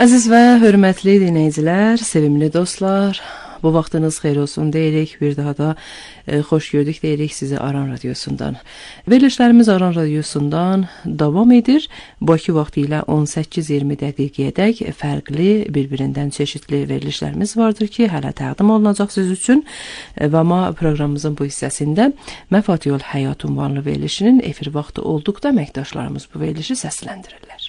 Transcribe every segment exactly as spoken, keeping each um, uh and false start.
Əziz və hörmətli dinləyicilər, sevimli dostlar, bu vaxtınız xeyir olsun deyirik, bir daha da e, xoş gördük deyirik sizi Aran Radiosundan. Verilişlərimiz Aran Radiosundan davam edir. Bakı vaxtı ilə on səkkiz iyirmi dəqiqəyədək fərqli, bir-birindən çeşitli verilişlərimiz vardır ki, hələ təqdim olunacaq siz üçün. E, və amma proqramımızın bu hissəsində Məfatihul Həyat ünvanlı verilişinin efir vaxtı olduqda əməkdaşlarımız bu verilişi səsləndirirlər.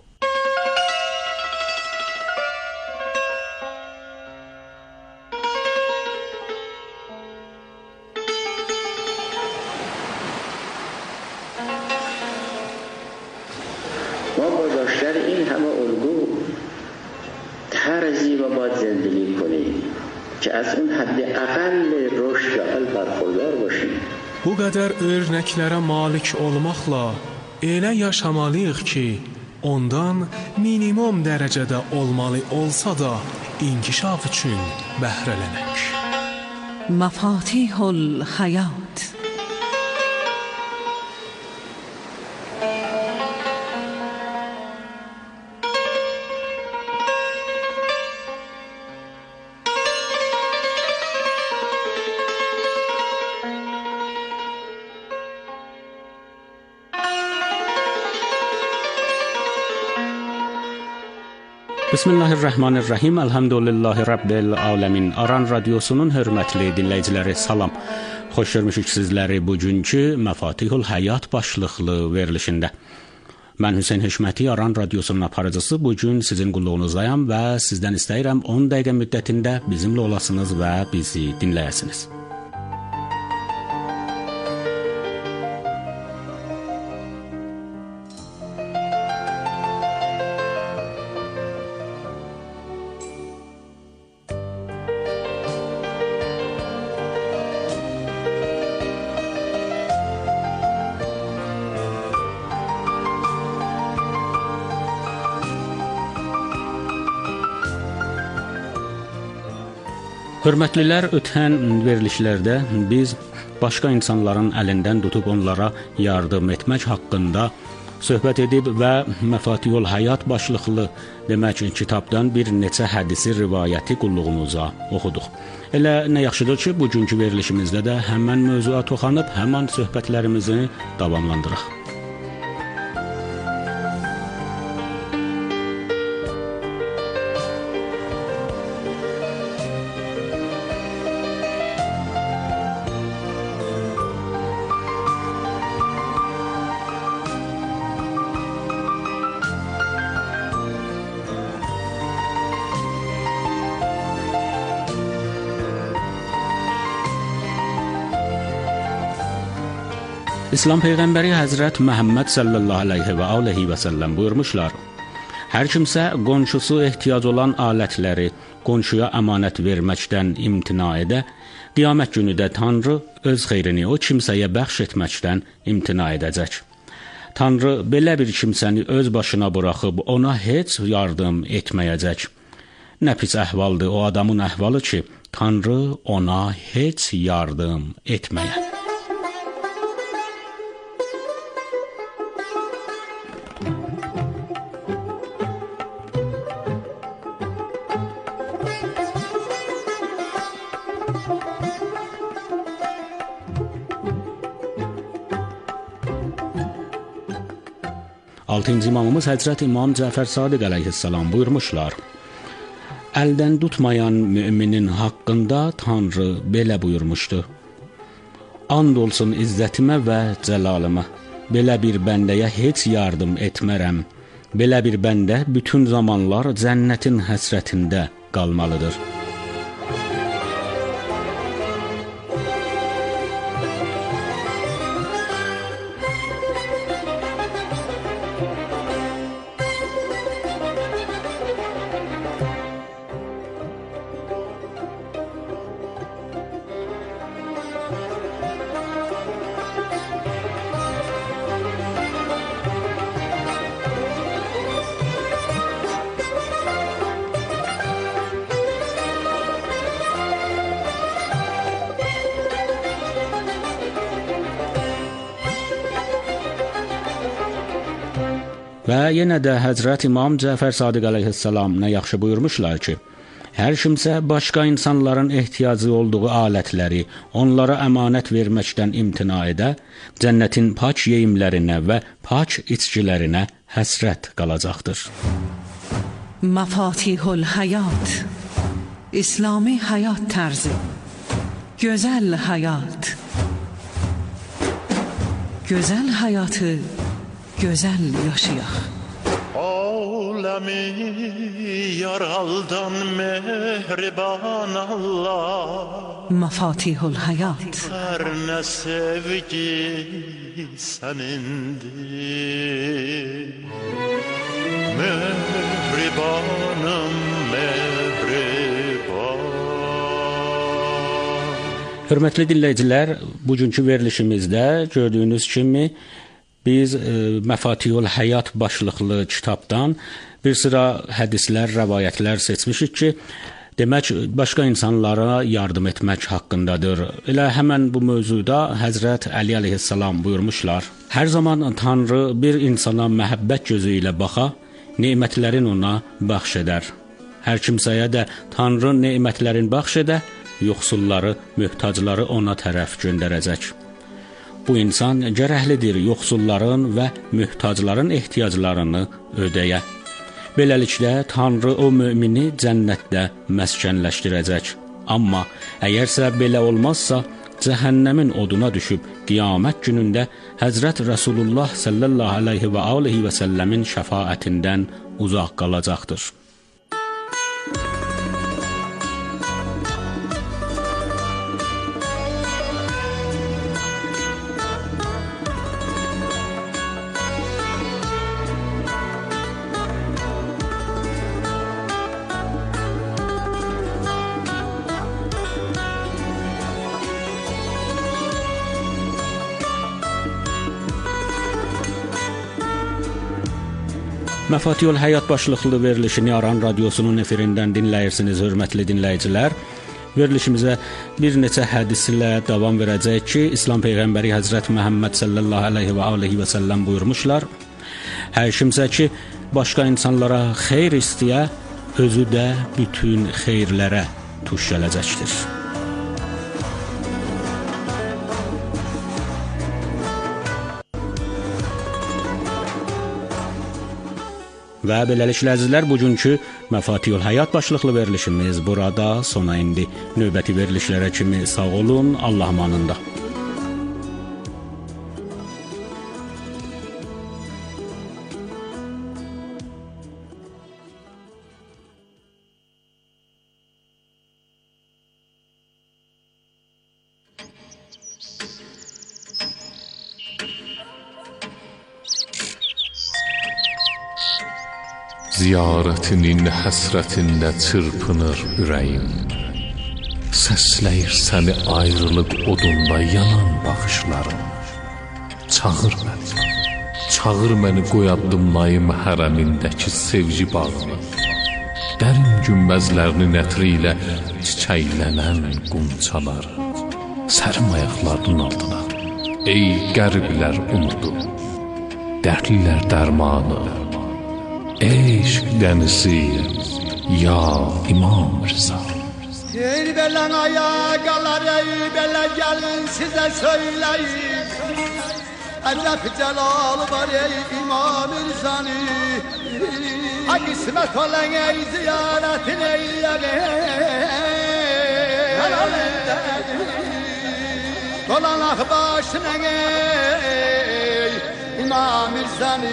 Bu qədər örnəklərə malik olmaqla elə yaşamalıyıq ki, ondan minimum dərəcədə olmalı olsa da inkişaf üçün bəhrələnək. Məfatihul Həyat. Bismillahirrahmanirrahim. Elhamdülillahi Rabbil aləmin. Aran Radiosunun hörmətli dinləyiciləri salam. Xoş görmüşük sizləri bugünkü Məfatihul Həyat başlıqlı verilişində. Mən Hüseyn Hişməti, Aran Radiosunun aparıcısı. Bugün sizin qulluğunuzdayam və sizdən istəyirəm on dəqiqə müddətində bizimlə olasınız və bizi dinləyəsiniz. Hörmətlilər, ötən verilişlərdə biz başqa insanların əlindən tutub onlara yardım etmək haqqında söhbət edib və Məfatihul Həyat başlıqlı demək kitabdan bir neçə hədisi rivayəti qulluğunuza oxuduq. Elə nə yaxşıdır ki, bugünkü verilişimizdə də həmən mövzuya toxanıb həmən söhbətlərimizi davamlandıraq. İslam Peyğəmbəri Həzrət Məhəmməd sallallahu aleyhi və aleyhi və səlləm buyurmuşlar: Hər kimsə qonşusu ehtiyac olan alətləri qonşuya əmanət verməkdən imtina edə, qiyamət günü də Tanrı öz xeyrini o kimsəyə bəxş etməkdən imtina edəcək. Tanrı belə bir kimsəni öz başına buraxıb ona heç yardım etməyəcək. Nə pis əhvaldır o adamın əhvalı ki, Tanrı ona heç yardım etməyə. Altıncı imamımız Həzrət İmam Cəfər Sadiq əleyhissalam buyurmuşlar: Əldən tutmayan müminin haqqında Tanrı belə buyurmuşdu: And olsun izzətimə və cəlalıma, belə bir bəndəyə heç yardım etmərəm. Belə bir bəndə bütün zamanlar cənnətin həsrətində qalmalıdır. Və yenə də Həzrət İmam Cəfər Sadiq əleyhissalam nə yaxşı buyurmuşlar ki, hər kimsə başqa insanların ehtiyacı olduğu alətləri onlara əmanət verməkdən imtina edə, cənnətin pak yeyimlərinə və pak içkilərinə həsrət qalacaqdır. Mafatihul Hayat, İslami həyat tərzi, gözəl həyat. Gözəl həyatı gözəl yaşayaq. Alemi yaraldan mehriban Allah, Mafatihul Hayat. Her ne sevgi senindir. Mehribanım mehriban. Hörmətli dinləyicilər, bugünkü verilişimizdə gördüyünüz kimi biz e, Məfatihul Həyat başlıqlı kitabdan bir sıra hədislər, rəvayətlər seçmişik ki, demək başqa insanlara yardım etmək haqqındadır. Elə həmən bu mövzuda Həzrət Əli əleyhissalam buyurmuşlar: Hər zaman Tanrı bir insana məhəbbət gözü ilə baxa, nemətlərin ona bəxş edər. Hər kimsəyə də Tanrı nemətlərin bəxş edə, yoxsulları, möhtacları ona tərəf göndərəcək. Bu insan gərəklidir yoxsulların və möhtacların ehtiyaclarını ödəyə. Beləliklə Tanrı o mömini cənnətdə məskənləşdirəcək. Amma əgərsə belə olmazsa, cəhənnəmin oduna düşüb qiyamət günündə Həzrət Rasulullah sallallahu aleyhi və aleyhi və səlləmin şəfaətindən uzaq qalacaqdır. Məfatihul Həyat başlıqlı verilişini Aran radiosunun efirindən dinləyirsiniz, hörmətli dinləyicilər. Verilişimizə bir neçə hədislə davam verəcək ki, İslam Peyğəmbəri Həzrət Məhəmməd sallallahu aleyhi və aleyhi və səlləm buyurmuşlar: Hər kimsə ki, başqa insanlara xeyr istəyə, özü də bütün xeyirlərə tuş gələcəkdir. Və beləliklə əzizlər, bugünkü Məfatihul Həyat başlıqlı verilişimiz burada sona indi. Növbəti verilişlərə kimi sağ olun, Allah amanında. Ziyarətinin həsrətində çırpınır ürəyim. Səsləyir səni ayrılıq odunda yanan baxışlarım. Çağır məni, çağır məni qoyadımlayım hərəmindəki sevgi bağını. Dərin günbəzlərinin ətri ilə çiçəklənən qunçalar. Sərim ayaqlarının altına, ey qəriblər umudu, dərdlilər dərmanı. Eşq dənizi, ya İmam Rıza. Ey belən ayaqalar, ey belə gəlin sizə söyləyim. Əcəb cəlal var ey İmam Rızanı. Ha qismət olan ey ziyarətin eyləyək. Helal edək. Dolanaq başına ey İmam Rızanı.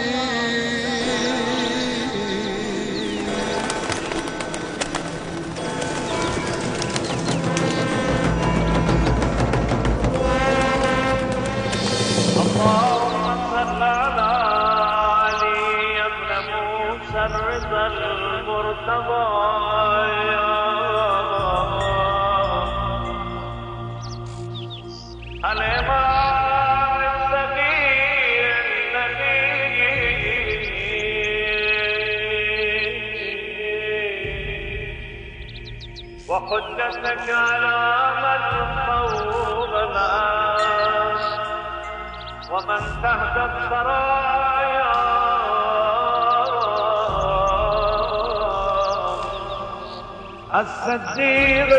وحجتك على من فوق العرش ومن تحت الثرايا الصديق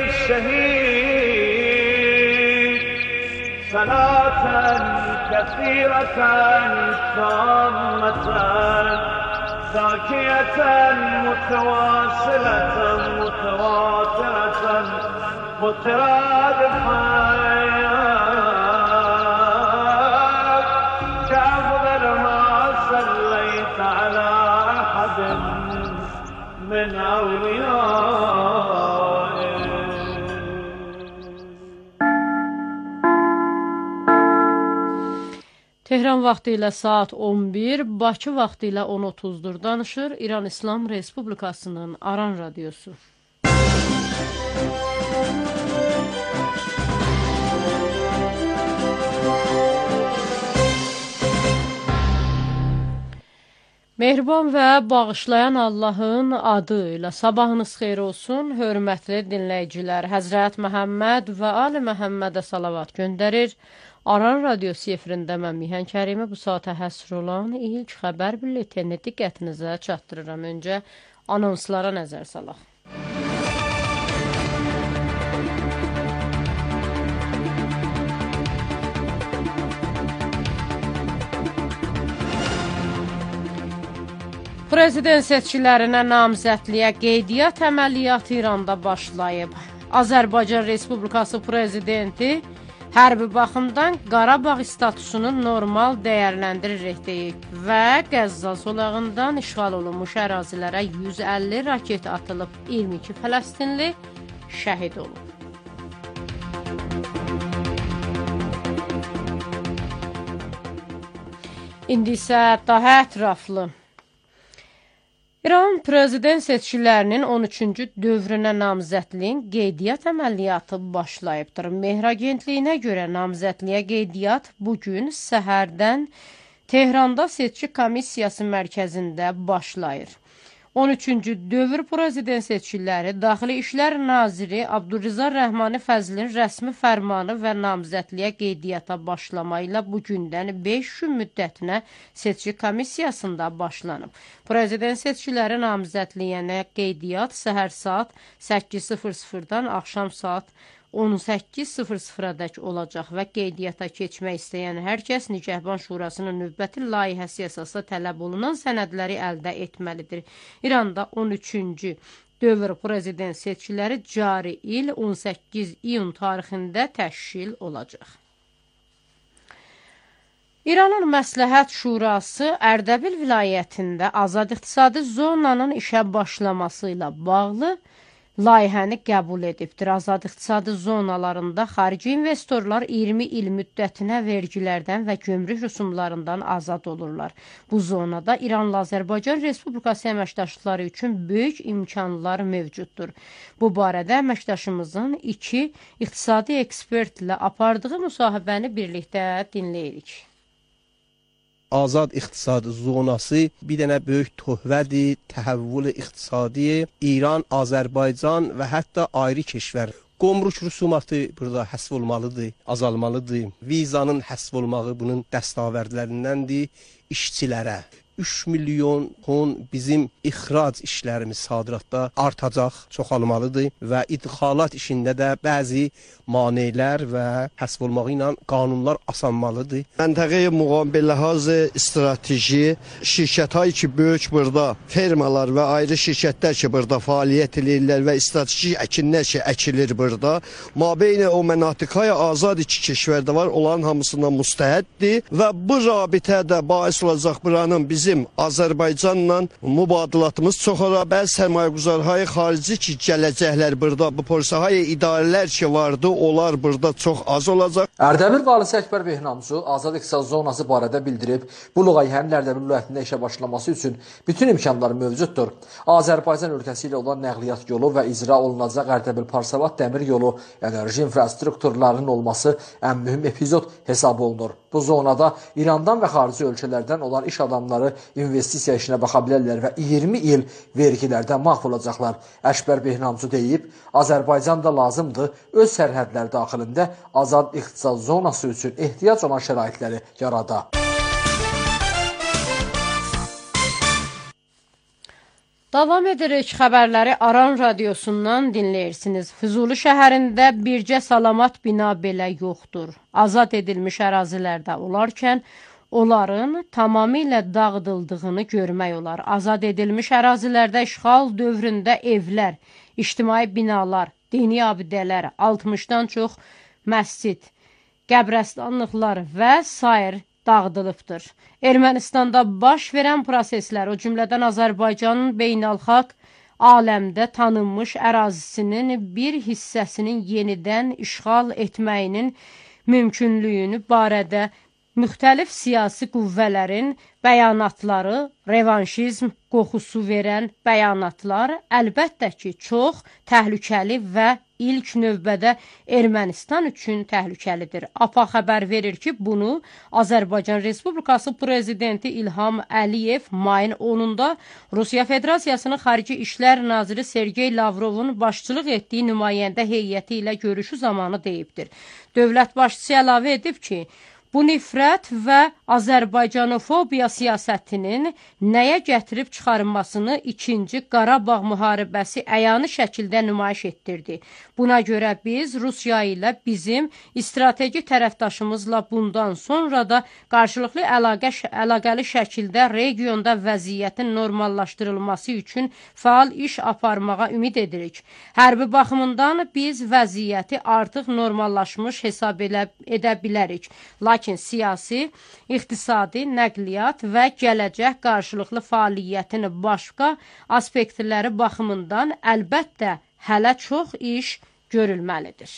الشهيد صلاة كثيرة تامة زاكية متواصلة متواترة مترادفة كأفضل ما صليت على أحد من أوليائه. Tehran vaxtı ilə saat on bir, Bakı vaxtı ilə on otuzdur. Danışır İran İslam Respublikasının Aran Radiosu. Mehriban və bağışlayan Allahın adı ilə sabahınız xeyir olsun, hörmətli dinləyicilər. Həzrət Məhəmməd və Ali Məhəmmədə salavat göndərir. Aran Radiosu efirində mən Mihan Kərimə bu saata həsr olan ilk xəbər bülletini diqqətinizə çatdırıram. Öncə anonslara nəzər salaq. Prezident seçkilərinə namizədliyə qeydiyyat əməliyyatı İranda başlayıb. Azərbaycan Respublikası Prezidenti hərbi baxımdan Qarabağ statusunu normal dəyərləndiririk deyib və Qəzza zolağından işğal olunmuş ərazilərə yüz əlli raket atılıb, iyirmi iki Fələstinli şəhid olub. İndi isə daha ətraflı. İran prezident seçkilərinin on üçüncü dövrünə namizədliyin qeydiyyat əməliyyatı başlayıbdır. Mehr agentliyinə görə namizədliyə qeydiyyat bugün səhərdən Tehranda seçki komissiyası mərkəzində başlayır. on üçüncü dövr prezident seçkiləri Daxili İşlər Naziri Abdurriza Rəhmani Fəzlin rəsmi fərmanı və namizədliyə qeydiyyata başlama ilə bugündən beş gün müddətinə seçki komissiyasında başlanıb. Prezident seçkiləri namizədliyinə qeydiyyat səhər saat səkkiz sıfır sıfırdan axşam saat on səkkiz sıfır sıfıradək olacaq və qeydiyyata keçmək istəyən hər kəs Nigahban Şurasının növbəti layihəsi əsasında tələb olunan sənədləri əldə etməlidir. İranda on üçüncü dövr prezident seçkiləri cari il on səkkiz iyun tarixində təşkil olacaq. İranın Məsləhət Şurası Ərdəbil vilayətində azad iqtisadi zonanın işə başlaması ilə bağlı layihəni qəbul edibdir. Azad iqtisadi zonalarında xarici investorlar iyirmi il müddətinə vergilərdən və gömrük rüsumlarından azad olurlar. Bu zonada İranla Azərbaycan Respublikası əməkdaşlıqları üçün böyük imkanlar mövcuddur. Bu barədə əməkdaşımızın iki iqtisadi ekspertlə apardığı müsahibəni birlikdə dinləyirik. Azad iqtisadi zonası bir dənə böyük töhvədir, təhəvvül iqtisadi, İran, Azərbaycan və hətta ayrı keşvər. Qomruk rüsumatı burada həsv olmalıdır, azalmalıdır. Vizanın həsv olmağı bunun dəstəvərdlərindəndir. İşçilərə üç milyon ton bizim ixrac işlərimiz sadiratda artacaq, çoxalmalıdır və idxalat işində də bəzi maneələr və həsb olmağı ilə qanunlar asanmalıdır. Məntəqəyə müqabil ləhaz strateji şirkətlər ki, böyük burada fermalar və ayrı şirkətlər ki, burada fəaliyyət edirlər və strateji əkinlər ki, əkilir burada. Mabeynə o mənatiqaya azad iki keşvərdə var, onların hamısından müstəhəddir və bu rabitədə bahis olacaq buranın bizim Bizim Azərbaycanla mübadilatımız çox ara, bəzi sərmayəguzarları xarici ki, gələcəklər burada, bu polisahaya idarələr ki vardı, onlar burada çox az olacaq. Ərdəbil valisi Əkbər Behnamçu azad iqtisadi zonası barədə bildirib, bu layihənin Ərdəbil vilayətində işə başlaması üçün bütün imkanlar mövcuddur. Azərbaycan ölkəsi ilə olan nəqliyyat yolu və icra olunacaq Ərdəbil Parsavat dəmir yolu enerji infrastrukturlarının olması ən mühüm epizod hesab olunur. Bu zonada İrandan və xarici ölkələrdən olan iş adamları investisiya işinə baxa bilərlər və iyirmi il vergilərdən məhv olacaqlar. Əkbər Behnamçu deyib, Azərbaycan da lazımdır öz sərhədlər daxilində azad iqtisadi zonası üçün ehtiyac olan şəraitləri yarada. Davam edirik xəbərləri Aran radiosundan dinləyirsiniz. Füzuli şəhərində bircə salamat bina belə yoxdur. Azad edilmiş ərazilərdə olarkən onların tamamilə dağıdıldığını görmək olar. Azad edilmiş ərazilərdə işğal dövründə evlər, ictimai binalar, dini abidələr, altmışdan çox məscid, qəbrəstanlıqlar və sair dağıdılıbdır. Ermənistanda baş verən proseslər, o cümlədən Azərbaycanın beynəlxalq aləmdə tanınmış ərazisinin bir hissəsinin yenidən işğal etməyinin mümkünlüyünü barədə müxtəlif siyasi qüvvələrin bəyanatları, revanşizm qoxusu verən bəyanatlar əlbəttə ki, çox təhlükəli və ilk növbədə Ermənistan üçün təhlükəlidir. A P A xəbər verir ki, bunu Azərbaycan Respublikası Prezidenti İlham Əliyev mayın onunda Rusiya Federasiyasının Xarici İşlər Naziri Sergey Lavrovun başçılıq etdiyi nümayəndə heyəti ilə görüşü zamanı deyibdir. Dövlət başçısı əlavə edib ki, bu nifrət və Azərbaycanofobiya siyasətinin nəyə gətirib çıxarılmasını ikinci Qarabağ müharibəsi əyani şəkildə nümayiş etdirdi. Buna görə biz Rusiya ilə bizim strateji tərəfdaşımızla bundan sonra da qarşılıqlı əlaqə, əlaqəli şəkildə regionda vəziyyətin normallaşdırılması üçün faal iş aparmağa ümid edirik. Hərbi baxımından biz vəziyyəti artıq normallaşmış hesab edə bilərik. Lakin siyasi, iqtisadi, nəqliyyat və gələcək qarşılıqlı fəaliyyətin başqa aspektləri baxımından əlbəttə hələ çox iş görülməlidir.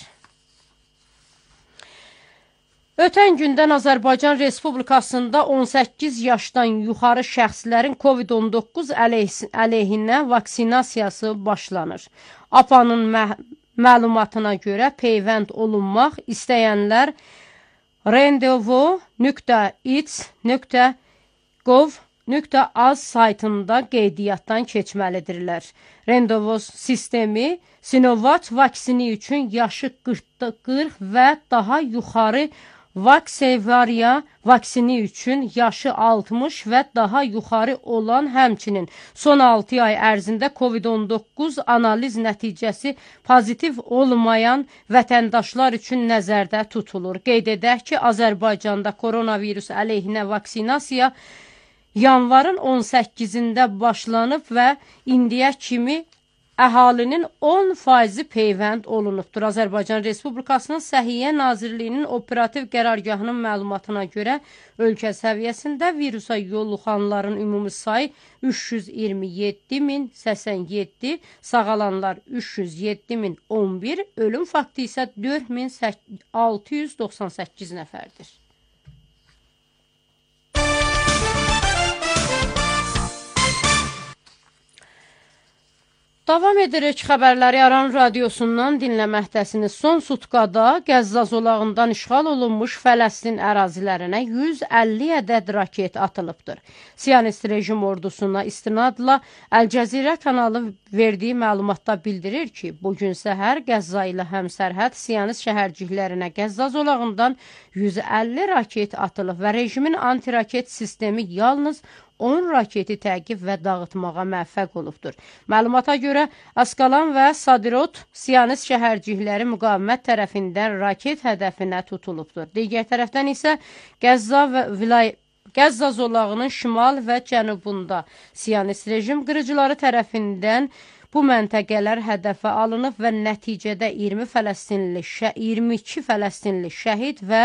Ötən gündən Azərbaycan Respublikasında on səkkiz yaşdan yuxarı şəxslərin COVID on doqquz əleyhinə vaksinasiyası başlanır. A P A-nın məlumatına görə peyvənd olunmaq istəyənlər randevu nöqtə i c nöqtə gov nöqtə az saytında qeydiyyatdan keçməlidirlər. Randevu sistemi Sinovac vaksini üçün yaşı qırx və daha yuxarı Vaxzevria vaksini üçün yaşı altmış və daha yuxarı olan, həmçinin son altı ay ərzində COVID on doqquz analiz nəticəsi pozitiv olmayan vətəndaşlar üçün nəzərdə tutulur. Qeyd edək ki, Azərbaycanda koronavirus əleyhinə vaksinasiya yanvarın on səkkizində başlanıb və indiyə kimi əhalinin on faizi peyvənd olunubdur. Azərbaycan Respublikasının Səhiyyə Nazirliyinin operativ qərargahının məlumatına görə ölkə səviyyəsində virusa yoluxanların ümumi sayı üç yüz iyirmi yeddi min səksən yeddi, sağalanlar üç yüz yeddi min on bir, ölüm faktı isə dörd min altı yüz doxsan səkkiz nəfərdir. Davam edirik xəbərləri Aran radiosundan dinləməkdəsiniz. Son sutqada Qəzza zolağından işğal olunmuş Fələstin ərazilərinə yüz əlli ədəd raket atılıbdır. Siyonist rejim ordusuna istinadla Əl-Cəzirə kanalı verdiyi məlumatda bildirir ki, bugün səhər Qəzza ilə həmsərhəd Siyonist şəhərciklərinə Qəzza zolağından yüz əlli raket atılıb və rejimin antiraket sistemi yalnız on raketi təqib və dağıtmağa müvəffəq olubdur. Məlumata görə Askalan və Sadirot Siyonist şəhərcikləri müqavimət tərəfindən raket hədəfinə tutulubdur. Digər tərəfdən isə Qəzza və vilayət Qəzza zolağının şimal və cənubunda Siyonist rejim qırıcıları tərəfindən bu məntəqələr hədəfə alınıb və nəticədə iyirmi Fələstinli, iyirmi iki Fələstinli şəhid və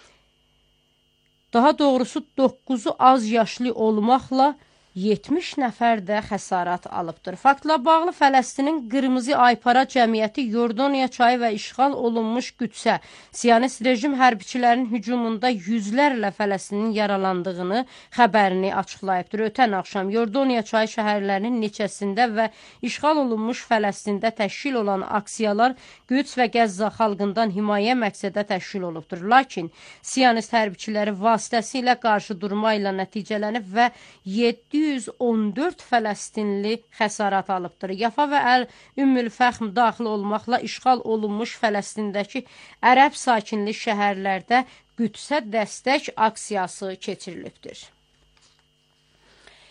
daha doğrusu doqquzu az yaşlı olmaqla yetmiş nəfər də xəsarət alıbdır. Faktla bağlı Fələstinin Qırmızı Aypara Cəmiyyəti Yordaniya çayı və işğal olunmuş Qüdsə, Siyonist rejim hərbiçilərinin hücumunda yüzlərlə Fələstinin yaralandığını xəbərini açıqlayıbdır. Ötən axşam Yordaniya çayı şəhərlərinin neçəsində və işğal olunmuş Fələstində təşkil olan aksiyalar Qüds və Qəzza xalqından himayə məqsədə təşkil olubdur. Lakin Siyonist hərbiçiləri vasitəsilə qarşı durma ilə nəticələnib və yeddi yüz on dörd Fələstinli xəsarət alıbdır. Yafa və Əl-Ümmül-Fəxm daxil olmaqla işğal olunmuş Fələstindəki ərəb sakinli şəhərlərdə Qüdsə dəstək aksiyası keçirilibdir.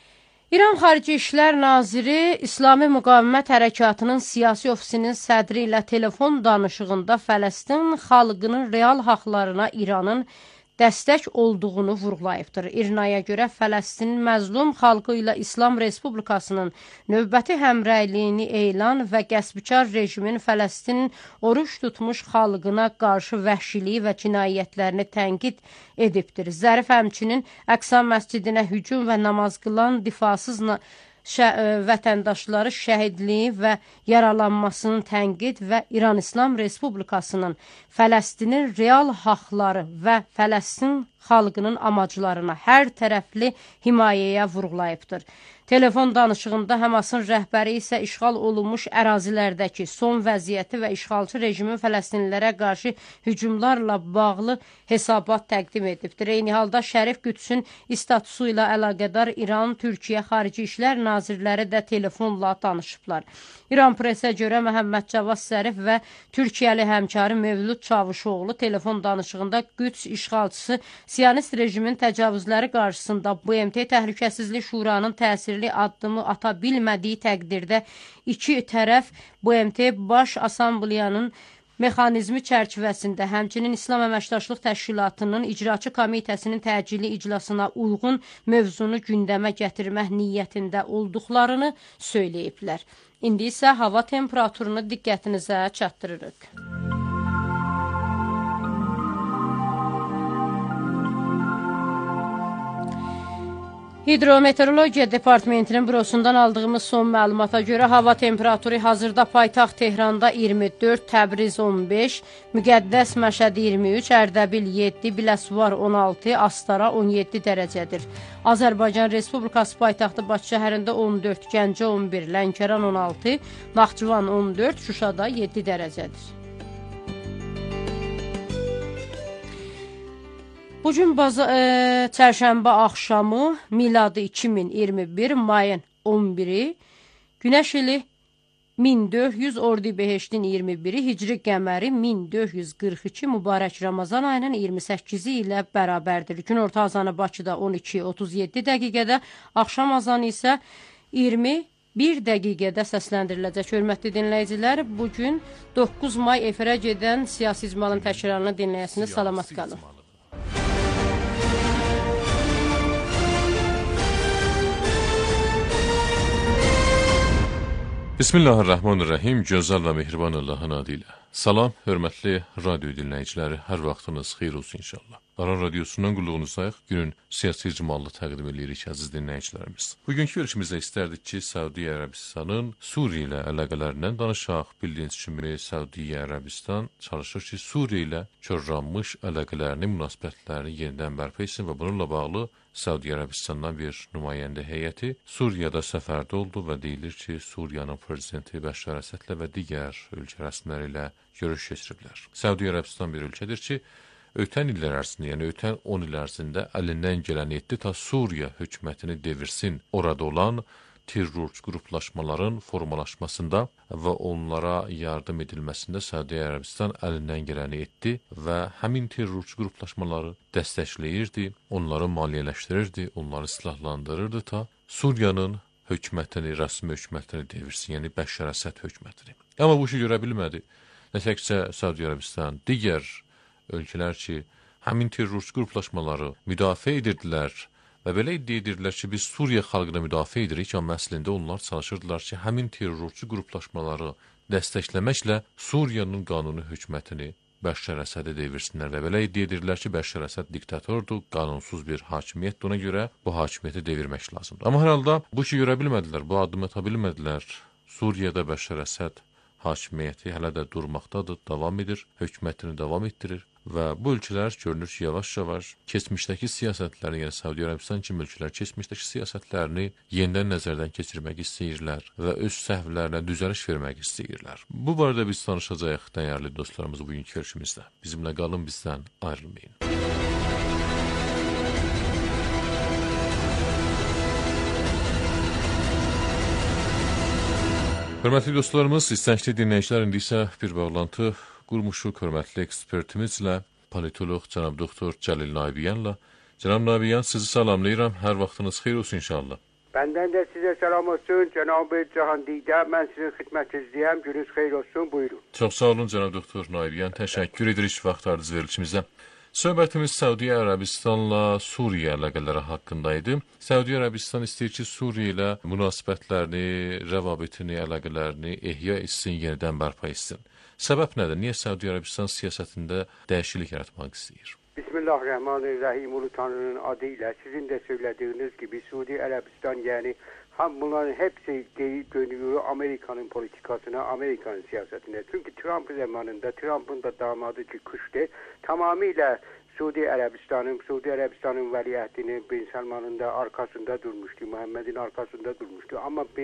İran Xarici İşlər Naziri İslami Müqavimət Hərəkatının siyasi ofisinin sədri ilə telefon danışığında Fələstin xalqının real haqlarına İranın dəstək olduğunu vurğulayıbdır. İrnaya görə Fələstinin məzlum xalqı ilə İslam Respublikasının növbəti həmrəyliyini elan və qəsbkar rejimin Fələstinin oruç tutmuş xalqına qarşı vəhşiliyi və cinayətlərini tənqid edibdir. Zərif həmçinin Əqsa məscidinə hücum və namaz qılan difasız Şə vətəndaşları şəhidliyi və yaralanmasının tənqid və İran İslam Respublikasının Fələstinin real haqları və Fələstin xalqının amaclarına hər tərəfli himayəyə vurğulayıbdır. Telefon danışığında Həmasın rəhbəri isə işğal olunmuş ərazilərdəki son vəziyyəti və işğalçı rejimin fələstinlilərə qarşı hücumlarla bağlı hesabat təqdim edibdir. Eyni halda Şərif Qüdsün statusu ilə əlaqədar İran, Türkiyə Xarici İşlər Nazirləri də telefonla danışıblar. İran presə görə Məhəmməd Cavad Zərif və Türkiyəli həmkarı Mevlud Çavuşoğlu telefon danışığında Qüds işğalçısı Siyonist rejimin təcavüzləri qarşısında B M T Təhlükəsizlik Şuranın təsirli addımı ata bilmədiyi təqdirdə iki tərəf B M T Baş Assambleyanın mexanizmi çərçivəsində, həmçinin İslam Əməkdaşlıq Təşkilatının İcraçı Komitəsinin təcili iclasına uyğun mövzunu gündəmə gətirmək niyyətində olduqlarını söyləyiblər. İndi isə hava temperaturunu diqqətinizə çatdırırıq. Hidrometeorologiya Departamentinin bürosundan aldığımız son məlumata görə hava temperaturu hazırda paytaxt Tehranda iyirmi dörd, Təbriz on beş, Müqəddəs Məşəd iyirmi üç, Ərdəbil yeddi, Biləsuvar on altı, Astara on yeddi dərəcədir. Azərbaycan Respublikası paytaxtı Bakı şəhərində on dörd, Gəncə on bir, Lənkəran on altı, Naxçıvan on dörd, Şuşada yeddi dərəcədir. Bugün baza, e, çərşənbə axşamı miladı iki min iyirmi bir mayın on biri, Günəş ili min dörd yüz, Ordu Behiştin iyirmi biri, Hicri qəməri min dörd yüz qırx iki, mübarək Ramazan ayının iyirmi səkkizi ilə bərabərdir. Gün orta azanı Bakıda on iki otuz yeddi dəqiqədə, axşam azanı isə iyirmi bir dəqiqədə səsləndiriləcək. Hörmətli dinləyicilər, bugün doqquz may efirə gedən siyasi icmalın təkrarını dinləyəsiniz. Salamat qalın. Bismillahirrahmanirrahim. Gözəl və mehriban Allahın adı ilə. Salam, hörmətli radio dinləyiciləri, hər vaxtınız xeyir olsun inşallah. Aran radiosundan qulluğunuzdayıq. Günün siyasi icmalını təqdim edirik əziz dinləyicilərimiz. Bugünkü görüşümüzdə istərdik ki, Səudiyyə Ərəbistanın Suriya ilə əlaqələrindən danışaq. Bildiyiniz kimi Səudiyyə Ərəbistan çalışır ki, Suriya ilə körranmış əlaqələrini, münasibətlərini yenidən bərpa etsin və bununla bağlı Səudiyyə Ərəbistandan bir nümayəndə heyəti Suriyada səfərdə oldu və deyilir ki, Suriyanın prezidenti Bəşər Əsədlə və digər ölkə rəsmiləri ilə görüş keçiriblər. Səudiyyə Ərəbistan bir ölkədir ki, ötən illər ərzində, yəni ötən on il ərzində əlindən gələn etdi ta Suriya hökumətini devirsin. Orada olan terrorçu qruplaşmaların formalaşmasında və onlara yardım edilməsində Səudiyyə Ərəbistan əlindən gələni etdi və həmin terrorçu qruplaşmaları dəstəkləyirdi, onları maliyyələşdirirdi, onları silahlandırırdı ta Suriyanın hökumətini, rəsmi hökumətini devirsin, yəni Bəşər Əsəd hökumətini. Amma bu işi görə bilmədi. Nə təkcə Səudiyyə Ərəbistan, digər ölkələr ki, həmin terrorçu qruplaşmaları müdafiə edirdilər və belə iddia edirdilər ki, biz Suriya xalqını müdafiə edirik, amma əslində onlar çalışırdılar ki, həmin terrorçu qruplaşmaları dəstəkləməklə Suriyanın qanuni hökumətini Bəşər Əsədə devirsinlər və belə iddia edirdilər ki, Bəşər Əsəd diktatordur, qanunsuz bir hakimiyyətdir, ona görə bu hakimiyyəti devirmək lazımdır. Amma hər halda bu işi görə bilmədilər, bu addımı ata bilmədilər. Suriyada Bəşər Əsəd hakimiyyəti hələ də durmaqdadır, davam edir, hökumətini davam etdirir və bu ölkələr görünür ki, yavaş-yavaş keçmişdəki siyasətlərini, yəni Səudiyyə Ərəbistan kimi ölkələr keçmişdəki siyasətlərini yenidən nəzərdən keçirmək istəyirlər və öz səhvlərinə düzəliş vermək istəyirlər. Bu barədə biz danışacağıq dəyərli dostlarımız bugünkü görüşümüzdə. Bizimlə qalın, bizdən ayrılmayın. Hörmətli dostlarımız, istəncli dinləyicilər, indi isə bir bağlantı qurmuşuq hörmətli ekspertimizlə, politoloq cənab doktor Cəlil Naibiyyanla. Cənab Naibiyyan, sizi salamlayıram, hər vaxtınız xeyir olsun inşallah. Benden de size selam olsun Cenab-ı Cahan Dide. Ben sizin xidmətinizdəyəm. Gününüz xeyir olsun. Buyurun. Çox sağ olun cənab doktor Naibyan. Təşəkkür edirik vaxtlarınız verilişimizə. Söhbətimiz Səudiyyə Ərəbistanla Suriyə əlaqələri haqqında idi. Səudiyyə Ərəbistan istəyir ki, Suriyə ilə münasibətlərini, rəvabitini, əlaqələrini ehya etsin, yenidən bərpa etsin. Səbəb nədir? Niyə Səudiyyə Ərəbistan siyasətində dəyişiklik yaratmaq istəyir? Bismillahirrahmanirrahim. Ulu Tanrı'nın adıyla sizin de söylediğiniz gibi Suudi Arabistan yani ham bunların hepsi dönüyor Amerika'nın politikasına, Amerika'nın siyasetine. Çünkü Trump zamanında Trump'ın da damadı ki Kuş'te tamamıyla Suudi Arabistan'ın, Suudi Arabistan'ın veliahtinin Bin Salman'ın da arkasında durmuştu, Muhammed'in arkasında durmuştu. Ama bir,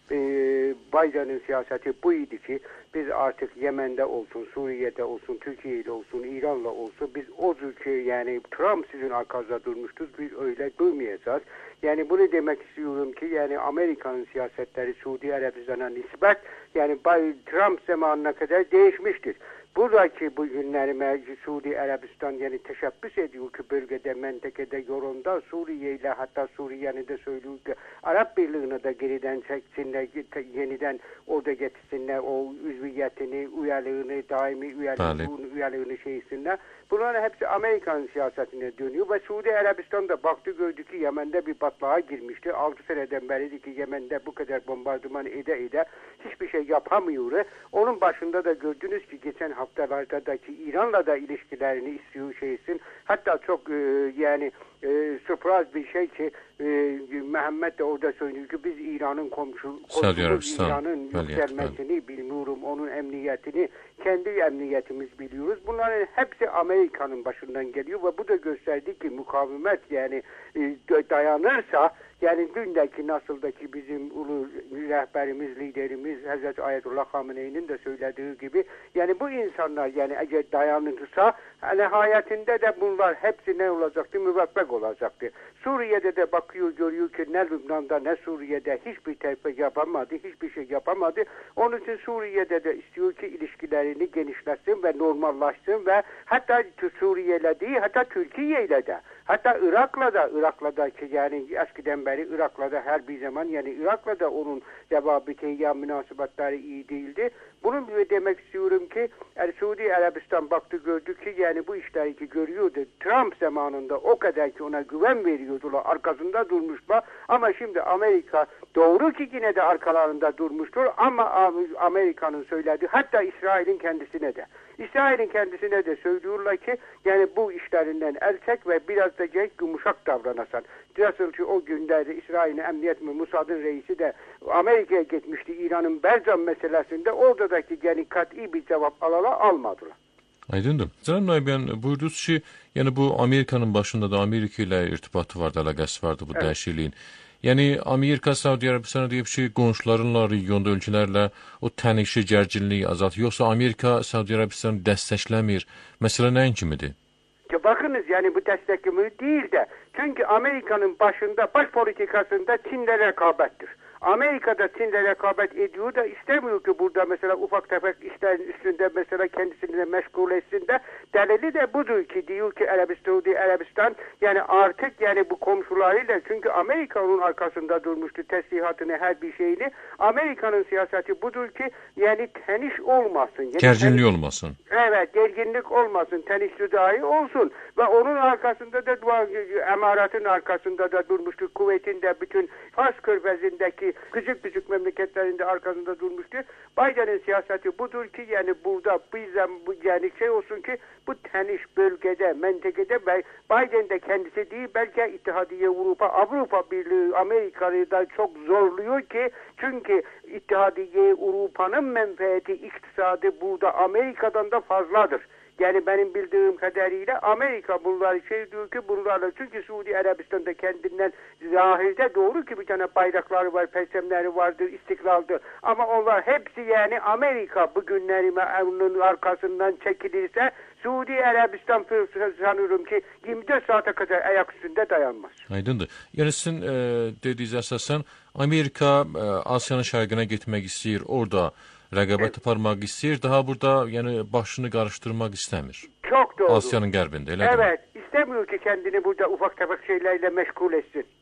bir Biden'ın siyaseti buydu ki biz artık Yemen'de olsun, Suriye'de olsun, Türkiye'de olsun, İran'la olsun biz o ülke yani Trump sizin arkanızda durmuştur, biz öyle durmayacağız. Yani bunu demek istiyorum ki yani Amerika'nın siyasetleri Suudi Arabistan'a nispet yani Trump zamanına kadar değişmiştir. Buradaki bu günlerime Suudi Arabistan yani teşebbüs ediyor ki bölgede, mentekede, yorumda Suriye ile hatta Suriye'ni de söylüyor ki Arap Birliği'ne de geriden çeksinler, yeniden orada getirsinler o üzviyetini, üyeliğini, daimi üyeliğini, üyeliğini şeysinler. Bunların hepsi Amerika'nın siyasetine dönüyor ve Suudi Arabistan'da baktı gördü ki Yemen'de bir batlağa girmişti. altı seneden beridir ki Yemen'de bu kadar bombardıman ede ede hiçbir şey yapamıyor. Onun başında da gördünüz ki geçen haftalarda da ki İran'la da ilişkilerini istiyor şeysin. Hatta çok e, yani e, sürpriz bir şey ki e, Mehmet de orada söylüyor ki biz İran'ın komşu, komşumuz İran'ın yükselmesini bilmiyorum, onun emniyetini kendi emniyetimiz biliyoruz. Bunların hepsi Amerika'nın başından geliyor ve bu da gösterdi ki mukavemet yani e, dayanırsa yani dündeki nasıldaki bizim ulu rehberimiz, liderimiz Hazreti Ayetullah Hamene'nin de söylediği gibi yani bu insanlar yani eğer dayanırsa nihayetinde de bunlar hepsi ne olacaktı? Müvaffak olacaktı. Suriye'de de bakıyor görüyor ki ne Lübnan'da ne Suriye'de hiçbir tarafa yapamadı, hiçbir şey yapamadı. Onun için Suriye'de de istiyor ki ilişkilerini genişletsin ve normallaşsın ve hatta Suriye'yle değil hatta Türkiye'yle de hatta Irak'la da Irak'la da ki yani eskiden beri Irak'la da her bir zaman yani Irak'la da onun cevabı münasebetleri iyi değildi. Bunu demek istiyorum ki yani Suudi Arabistan baktı gördü ki yani bu işleri ki görüyordu. Trump zamanında o kadar ki ona güven veriyordular. Arkasında durmuşlar. Ama şimdi Amerika doğru ki yine de arkalarında durmuştur. Ama Amerika'nın söylediği hatta İsrail'in kendisine de. İsrail'in kendisine de söylüyorlar ki yani bu işlerinden el çek ve biraz da geç yumuşak davranasan. Nasıl ki o günlerde İsrail'in emniyet ve Mossad'ın reisi de Amerika'ya gitmişti İran'ın Berzan meselesinde. Oradaki yani kat'i bir cevap alala almadılar. Aydındır. Cənab Naibyan, buyurdunuz ki, yəni bu Amerikanın başında da Amerika ilə irtibatı vardı, əlaqəsi vardı bu evet. dəyişikliyin. Yəni Amerika Səudiyyə Ərəbistanı deyib ki, qonşularınla, regionda ölkələrlə o tənişi, gərginliyi azaltır. Yoxsa Amerika Səudiyyə Ərəbistanı dəstəkləmir. Məsələ nəyin kimidir? Ya bakınız yani bu destekleme değil de çünkü Amerika'nın başında baş politikasında Çin'le rekabettir. Amerika'da Çin'le rekabet ediyor da istemiyor ki burada mesela ufak tefek işlerin üstünde mesela kendisini de meşgul etsin de delili de budur ki diyor ki Arabistan, Arabistan yani artık yani bu komşularıyla çünkü Amerika onun arkasında durmuştu teslihatını her bir şeyini. Amerika'nın siyaseti budur ki yani teniş olmasın. Yani gerginlik olmasın. Evet gerginlik olmasın. Tenişli dahi olsun. Ve onun arkasında da emaratın arkasında da durmuştu. Kuveyt'in de bütün Fars Körfezi'ndeki küçük küçük memleketlerinde arkasında durmuştu. Biden'in siyaseti budur ki yani burada bizden bu yani şey olsun ki bu teniş bölgede, mentekede Biden de kendisi değil belki İttihadiye Avrupa, Avrupa Birliği Amerika'yı da çok zorluyor ki çünkü İttihadiye Avrupa'nın menfaati, iktisadı burada Amerika'dan da fazladır. Yani benim bildiğim kadarıyla Amerika bunları şey diyor ki bunlarla çünkü Suudi Arabistan'da kendinden zahirde doğru ki bir tane bayrakları var, perçemleri vardır, istiklaldır. Ama onlar hepsi yani Amerika bugünlerime onun arkasından çekilirse Suudi Arabistan sanıyorum ki yirmi dört saate kadar ayak üstünde dayanmaz. Aydındır. Yani sizin e, dediğiniz esasen Amerika e, Asya'nın şərqinə getmək istəyir, orada rəqabət aparmaq istəyir, daha burada yani başını qarışdırmaq istəmir. Çok doğru. Asya'nın qərbində, elə evet, istemiyor ki kendini burada ufak tefek şeylerle meşgul etsin.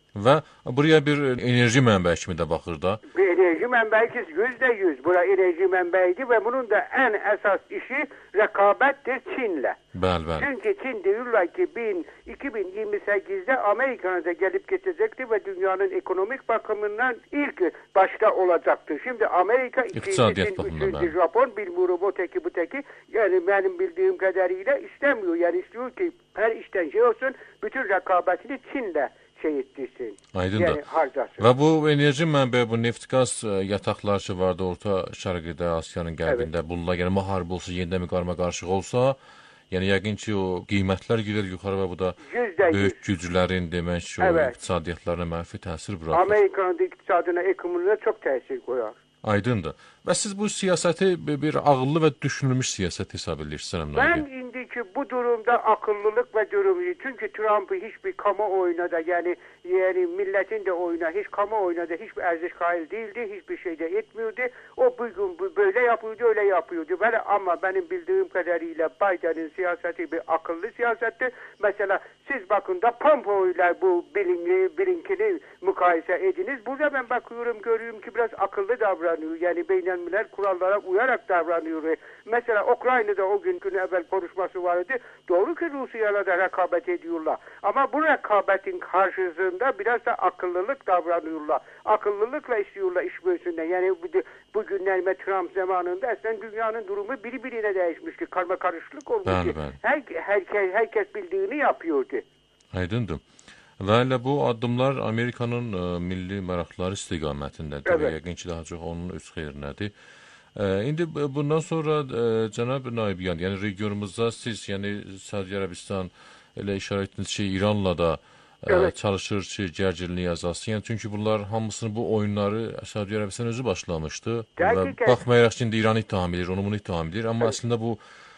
Və buraya bir enerji mənbəyi kimi də baxır da. Bir enerji mənbəyi ki, yüzde yüz bura enerji mənbəyidir və bunun da ən əsas işi rəqabətdir Çinlə. Bəli, bəli. Çünki Çin deyirlər ki, iki min iyirmi səkkizdə Amerika'na da gəlib keçəcəkdir və dünyanın ekonomik bakımından ilk başta olacaktır. Şimdi Amerika, ikinci Çin, üçüncü Japon, bilmiyorum o teki bu teki. Yani benim bildiğim kadarıyla istemiyor. Yani istiyor ki her işten şey olsun, bütün rəqabətini Çinlə şey etdirsin. Aydındır. Yəni harcasın. Və bu enerji mənbəyi, bu neft-qaz yataqları ki vardı Orta Şərqdə, Asiyanın qərbində, evet. Bununla yəni müharibə olsa, yenidən bir qarma-qarışıq olsa, yəni yəqin ki o qiymətlər gedir yuxarı və bu da böyük güclərin demək ki o evet. İqtisadiyyatlarına mənfi təsir buraxır. Amerikanın iqtisadına, ekonomiyasına çox təsir qoyar. Aydındır. Və siz bu siyasəti bir ağıllı və düşünülmüş siyasət hesab edirsiniz. Ben indiki bu durumda akıllılık ve durumu, çünkü Trump'ı hiçbir kamuoyuna da yani yani milletin de oyuna hiç kamuoyuna da hiçbir erziş kail değildi, hiçbir şey de etmiyordu. O bugün böyle yapıyordu, öyle yapıyordu. Böyle ama benim bildiğim kadarıyla Biden'in siyaseti bir akıllı siyasetti. Mesela siz bakın da Pompeo ile bu Blinken'i mukayese ediniz. Burada ben bakıyorum, görüyorum ki biraz akıllı davranıyor. Yani beynelmiler kurallara uyarak davranıyor. Mesela Ukrayna'da o gün gün evvel konuşması vardı. Doğru ki Rusya'yla da rekabet ediyorlar. Ama bu rekabetin karşısında biraz da akıllılık davranıyorlar. Akıllılıkla istiyorlar iş bölsünler. Yani bugünler Trump zamanında aslında dünyanın durumu birbirine değişmiş ki karma karışıklık olmuş. Bəli, bəli. Her, herkes, herkes bildiğini yapıyordu. Aydındır. Və elə bu addımlar Amerikanın ə, milli maraqları istiqamətindədir. Evet. Və yəqin ki, daha çox onun öz xeyrinədir. Ə, indi bundan sonra ə, cənab Naibyan, yəni regionumuzda siz, yəni Səudiyyə Ərəbistan elə işarə etdiniz ki, İranla da ə, evet. Çalışır ki, gərginlik azalsın. Yəni çünki bunlar hamısını bu oyunları Səudiyyə Ərəbistan özü başlamışdı. Və baxmayaraq ki, indi İranı ittiham edir, onu bunu ittiham edir. Amma evet. Əslində bu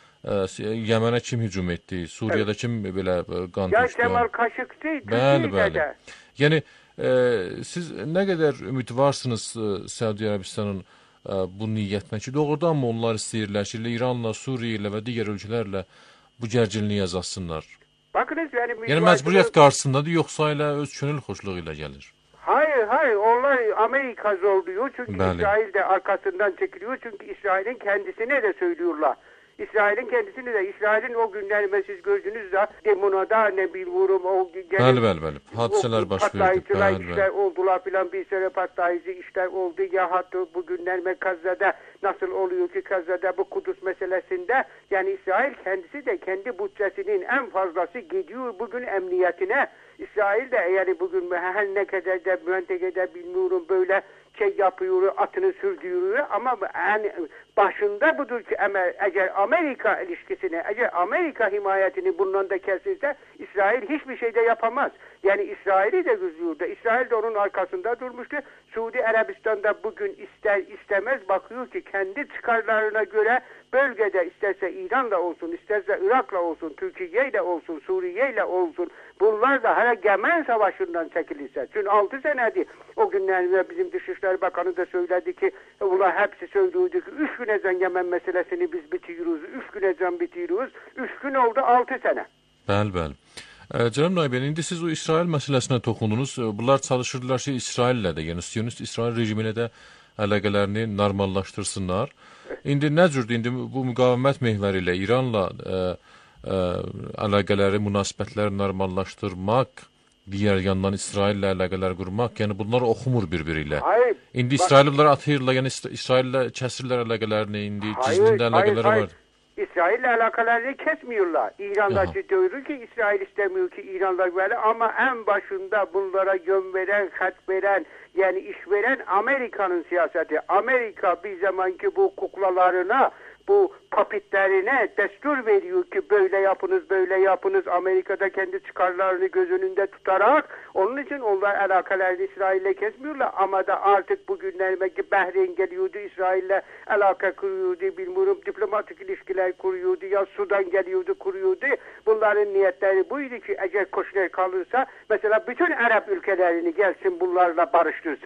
Yəmənə kim hücum etdi? Suriyada kim belə qan düşdü? Ya Kemal Kaşıkçı, bəli, bəli. Yəni e, siz nə qədər ümidvarsınız Səudiyyə Ərəbistanın e, bu niyyətinə ki, doğrudan mı onlar istəyirlər ki, İranla, Suriyə ilə və digər ölkələrlə bu gərginliyi azaltsınlar? Bakınız yani yəni məcburiyyət qarşısındadır, yoxsa ilə öz könül xoşluğu ilə gəlir? Hayır, hayır. Onlar Amerika zorluyor. Çünkü bəli. İsrail de arkasından çekiliyor. Çünkü İsrail'in kendisine de söylüyorlar. İsrail'in kendisini de, İsrail'in o günlerime siz gördünüz de Demona'da ne bilmiyorum o gelen bəli, bəli, bəli. Hadiseler baş verdi. Patlayıcılar bəli, işler bəli. Oldular filan, bir sene patlayıcı işler oldu. Ya hatta bugünlerime Gazze'de nasıl oluyor ki Gazze'de bu Kudüs meselesinde yani İsrail kendisi de kendi bütçesinin en fazlası gidiyor bugün emniyetine. İsrail de yani bugün her ne kadar da müentegede bilmiyorum böyle şey yapıyor, atını sürdürüyor ama en başında budur ki eğer Amerika ilişkisine, eğer Amerika himayetini bundan da kesilse İsrail hiçbir şey de yapamaz. Yani İsrail'i de üzüyor da, İsrail de onun arkasında durmuştu. Suudi Arabistan'da bugün ister istemez bakıyor ki kendi çıkarlarına göre bölgede isterse İran'la olsun, isterse Irak'la olsun, Türkiye'yle olsun, Suriye'yle olsun, bunlar da hala Yemen Savaşı'ndan çekilirse. Çünkü altı senedir o günlerde bizim Dışişleri Bakanı da söyledi ki bunlar hepsi söylüyordu ki üç gün ezan Yemen meselesini biz bitiriyoruz, üç gün ezan bitiriyoruz, üç gün oldu altı sene. Bəli, bəli. Cənab Naibyan, indi siz o İsrail məsələsinə toxundunuz. Bunlar çalışırdılar ki, İsraillə də, yəni Siyonist İsrail rejiminə də əlaqələrini normallaşdırsınlar. İndi nə cürdür? İndi bu müqavimət mehvəri ilə İranla ə, ə, əlaqələri, münasibətləri normallaşdırmaq, digər yandan İsraillə əlaqələr qurmaq, yəni bunlar oxumur bir-biri ilə. Hayır. İndi İsrail bunları atırlar, yəni İsraillə kəsirlər əlaqələrini, indi gizlində əlaqələri var. İsrail'le alakalarını kesmiyorlar. İran'da diyor ki İsrail istemiyor ki İran'la böyle ama en başında bunlara yön veren, hat veren yani iş veren Amerika'nın siyaseti. Amerika bir zamanki bu kuklalarına, bu papitlerine destur veriyor ki böyle yapınız, böyle yapınız. Amerika'da kendi çıkarlarını göz önünde tutarak onun için onlar alakalarını İsrail'le kesmiyorlar. Ama da artık bugünlerdeki Bahreyn geliyordu, İsrail'le alaka kuruyordu, bilmiyorum diplomatik ilişkiler kuruyordu ya Sudan geliyordu, kuruyordu. Bunların niyetleri buydu ki eğer Kushner kalırsa mesela bütün Arap ülkelerini gelsin bunlarla barıştırsın.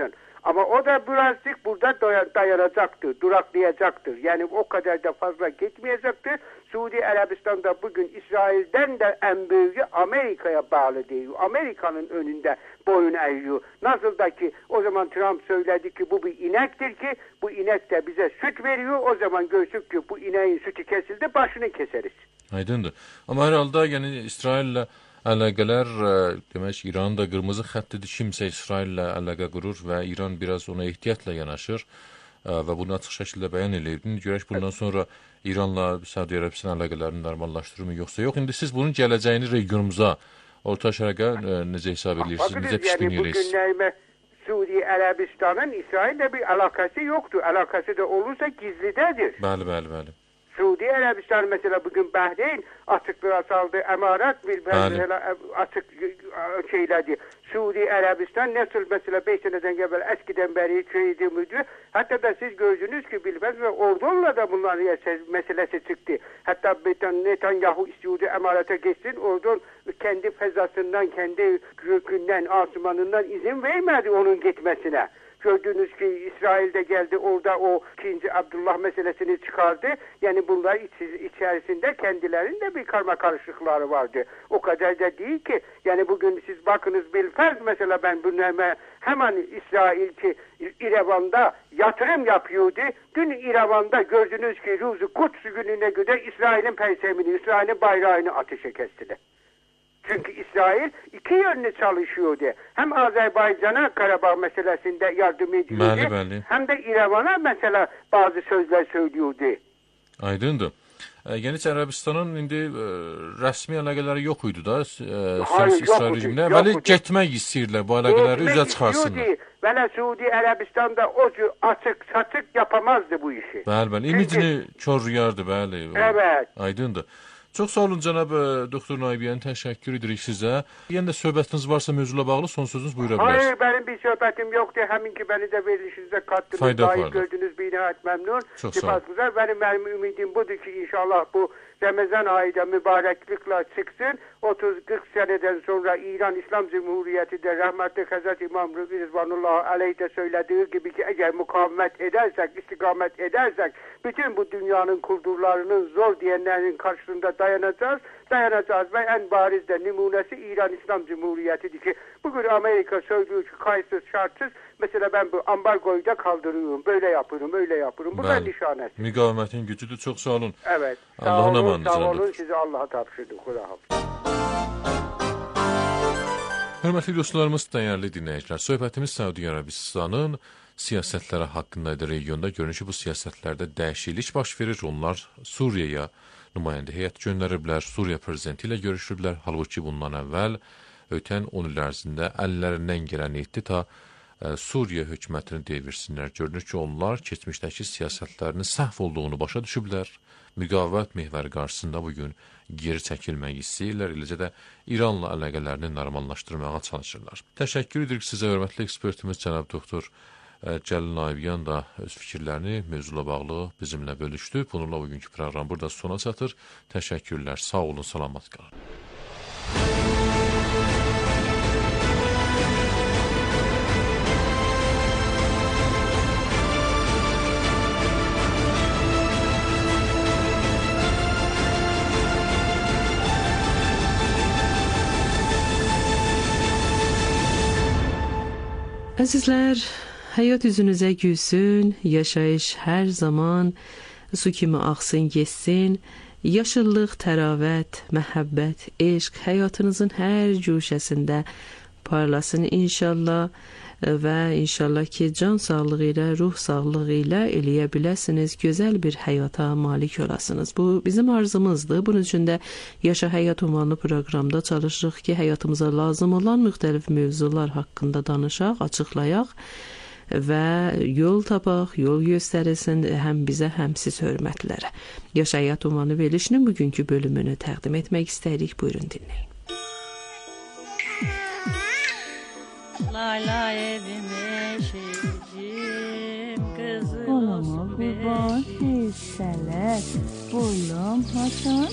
Ama o da birazcık burada dayanacaktır, duraklayacaktır. Yani o kadar da fazla gitmeyecektir. Suudi Arabistan'da bugün İsrail'den de en büyüğü Amerika'ya bağlı değil. Amerika'nın önünde boyun eğiyor. Nasıl da ki o zaman Trump söyledi ki bu bir inektir ki bu inek de bize süt veriyor. O zaman görsük ki bu ineğin sütü kesildi, başını keseriz. Aydındır. Amma hər halda yəni İsraillə əlaqələr demək İranın da qırmızı xəttidir. Kimsə İsraillə əlaqə qurur və İran biraz ona ehtiyatla yanaşır və bunu açıq şəkildə bəyan eləyir. Görək bundan sonra İranla Səudiyyə Ərəbistan əlaqələrini normallaşdırır mı yoxsa yox? İndi siz bunun gələcəyini regionumuza, Orta Şərqə necə hesab edirsiniz? Necə pişkinirsiniz? Yəni bugünlərdə Suudi Ərəbistanın İsraillə bir əlaqəsi yoxdur. Əlaqəsi də olursa gizlidədir. Bəli, bəli, bəli. Suudi Arabistan mesela bugün Bahreyn açıklığa saldı. Emarat bir mesela açık şeyledi. Suudi Arabistan nasıl mesela beş seneden evvel eskiden beri şeydi müdür. Hatta da siz gördünüz ki bilmez ve orduyla da bunların meselesi çıktı. Hatta Netanyahu istiyordu emarata geçsin. Ordun kendi fezasından, kendi gökünden, asmanından izin vermedi onun gitmesine. Gördüğünüz ki İsrail'de geldi, orada o ikinci Abdullah meselesini çıkardı. Yani bunlar iç, içerisinde kendilerinde bir karma karışıkları vardı. O kadar da değil ki. Yani bugün siz bakınız bilferz mesela ben bunları hemen İsrail ki İrevan'da yatırım yapıyordu. Dün İrevan'da gördünüz ki Ruzu Kuds gününe göre İsrail'in persemini, İsrail'in bayrağını ateşe kestiler. Çünkü İsrail iki yönlü çalışıyordu. Hem Azerbaycan'a Karabağ meselesinde yardım ediyordu. Bəli, bəli. Hem de İrəvana mesela bazı sözler söylüyordu. Aydındır. Yəni Ərəbistanın indi ə, rəsmi əlaqələri yox idi da, Hayır, İsrail rejiminə. Bəli, getmək istəyirlər bu əlaqələri üzə çıxarsınlar. Vələ Suudi Ərəbistan'da o cür açık saçık yapamazdı bu işi. Bəli, bəli. İmicini korruyardı, bəli. Evet. Aydındır. Çox sağ olun cənab doktor Naibiyan, təşəkkür edirik sizə. Yəni də söhbətiniz varsa mövzuyla bağlı son sözünüz buyura bilərsiniz. Hayır, benim bir söhbətim yoxdur. Həmin ki beni de verilişinizə kattınız. Fayda Dahi vardı. gördünüz, bir nihayet memnun. Çox sağ olun. Benim, benim ümidim budur ki inşallah bu Ramazan ayında mübareklikle çıksın. otuz kırk seneden sonra İran İslam Cumhuriyeti de rahmetli Hazreti İmam Rızvanullah aleyh de söylediği gibi ki eğer mukavemet edersek, istikamet edersek bütün bu dünyanın kuldurlarının zor diyenlerin karşısında dayanacağız. Dayanacağız ve en bariz de numunesi İran İslam Cumhuriyeti'dir ki bugün Amerika söylüyor ki kayıtsız şartsız mesela ben bu ambargoyu da kaldırıyorum. Böyle yapıyorum, öyle yapıyorum. Bu da nişanesi. Müqavimətin gücüdür. Çox sağ olun. Evet. Allah'ın amanı. Sağ olun. Sizi Allah'a tapşırdım. Xuda hafiz. Hörmətli dostlarımız, dəyərli dinləyicilər, söhbətimiz Səudiyyə Ərəbistanın siyasətləri haqqındaydı. Regionda görünüşü bu siyasətlərdə dəyişiklik baş verir. Onlar Suriyaya nümayəndə heyət göndəriblər, Suriya prezidenti ilə görüşüblər. Halbuki bundan əvvəl ötən on il ərzində əllərindən gələn etdi ta ə, Suriya hökumətini devirsinlər. Görünür ki, onlar keçmişdəki siyasətlərinin səhv olduğunu başa düşüblər. Müqavimət mehvəri qarşısında bugün geri çəkilmək istəyirlər, eləcə də İranla əlaqələrini normallaşdırmağa çalışırlar. Təşəkkür edirik sizə, hörmətli ekspertimiz cənab doktor Cəlil Naibiyan da öz fikirlərini mövzula bağlı bizimlə bölüşdü. Bununla bugünkü proqram burada sona çatır. Təşəkkürlər, sağ olun, salamat qalın. Əzizlər, həyat üzünüzə gülsün, yaşayış hər zaman su kimi axsın, geçsin, yaşıllıq, təravət, məhəbbət, eşq həyatınızın hər cuşəsində parlasın inşallah və inşallah ki, can sağlığı ilə, ruh sağlığı ilə eləyə biləsiniz, gözəl bir həyata malik olasınız. Bu bizim arzumuzdur. Bunun üçün də Yaşa Həyat ünvanlı proqramda çalışırıq ki, həyatımıza lazım olan müxtəlif mövzular haqqında danışaq, açıqlayaq və yol tapaq, yol göstərilsin həm bizə, həm siz hörmətlərə. Yaşa Həyat ünvanı verilişinin bugünkü bölümünü təqdim etmək istəyirik. Buyurun dinləyin. Lay lay evime şeycim kızım olsun kurban hisseler Bullum hasan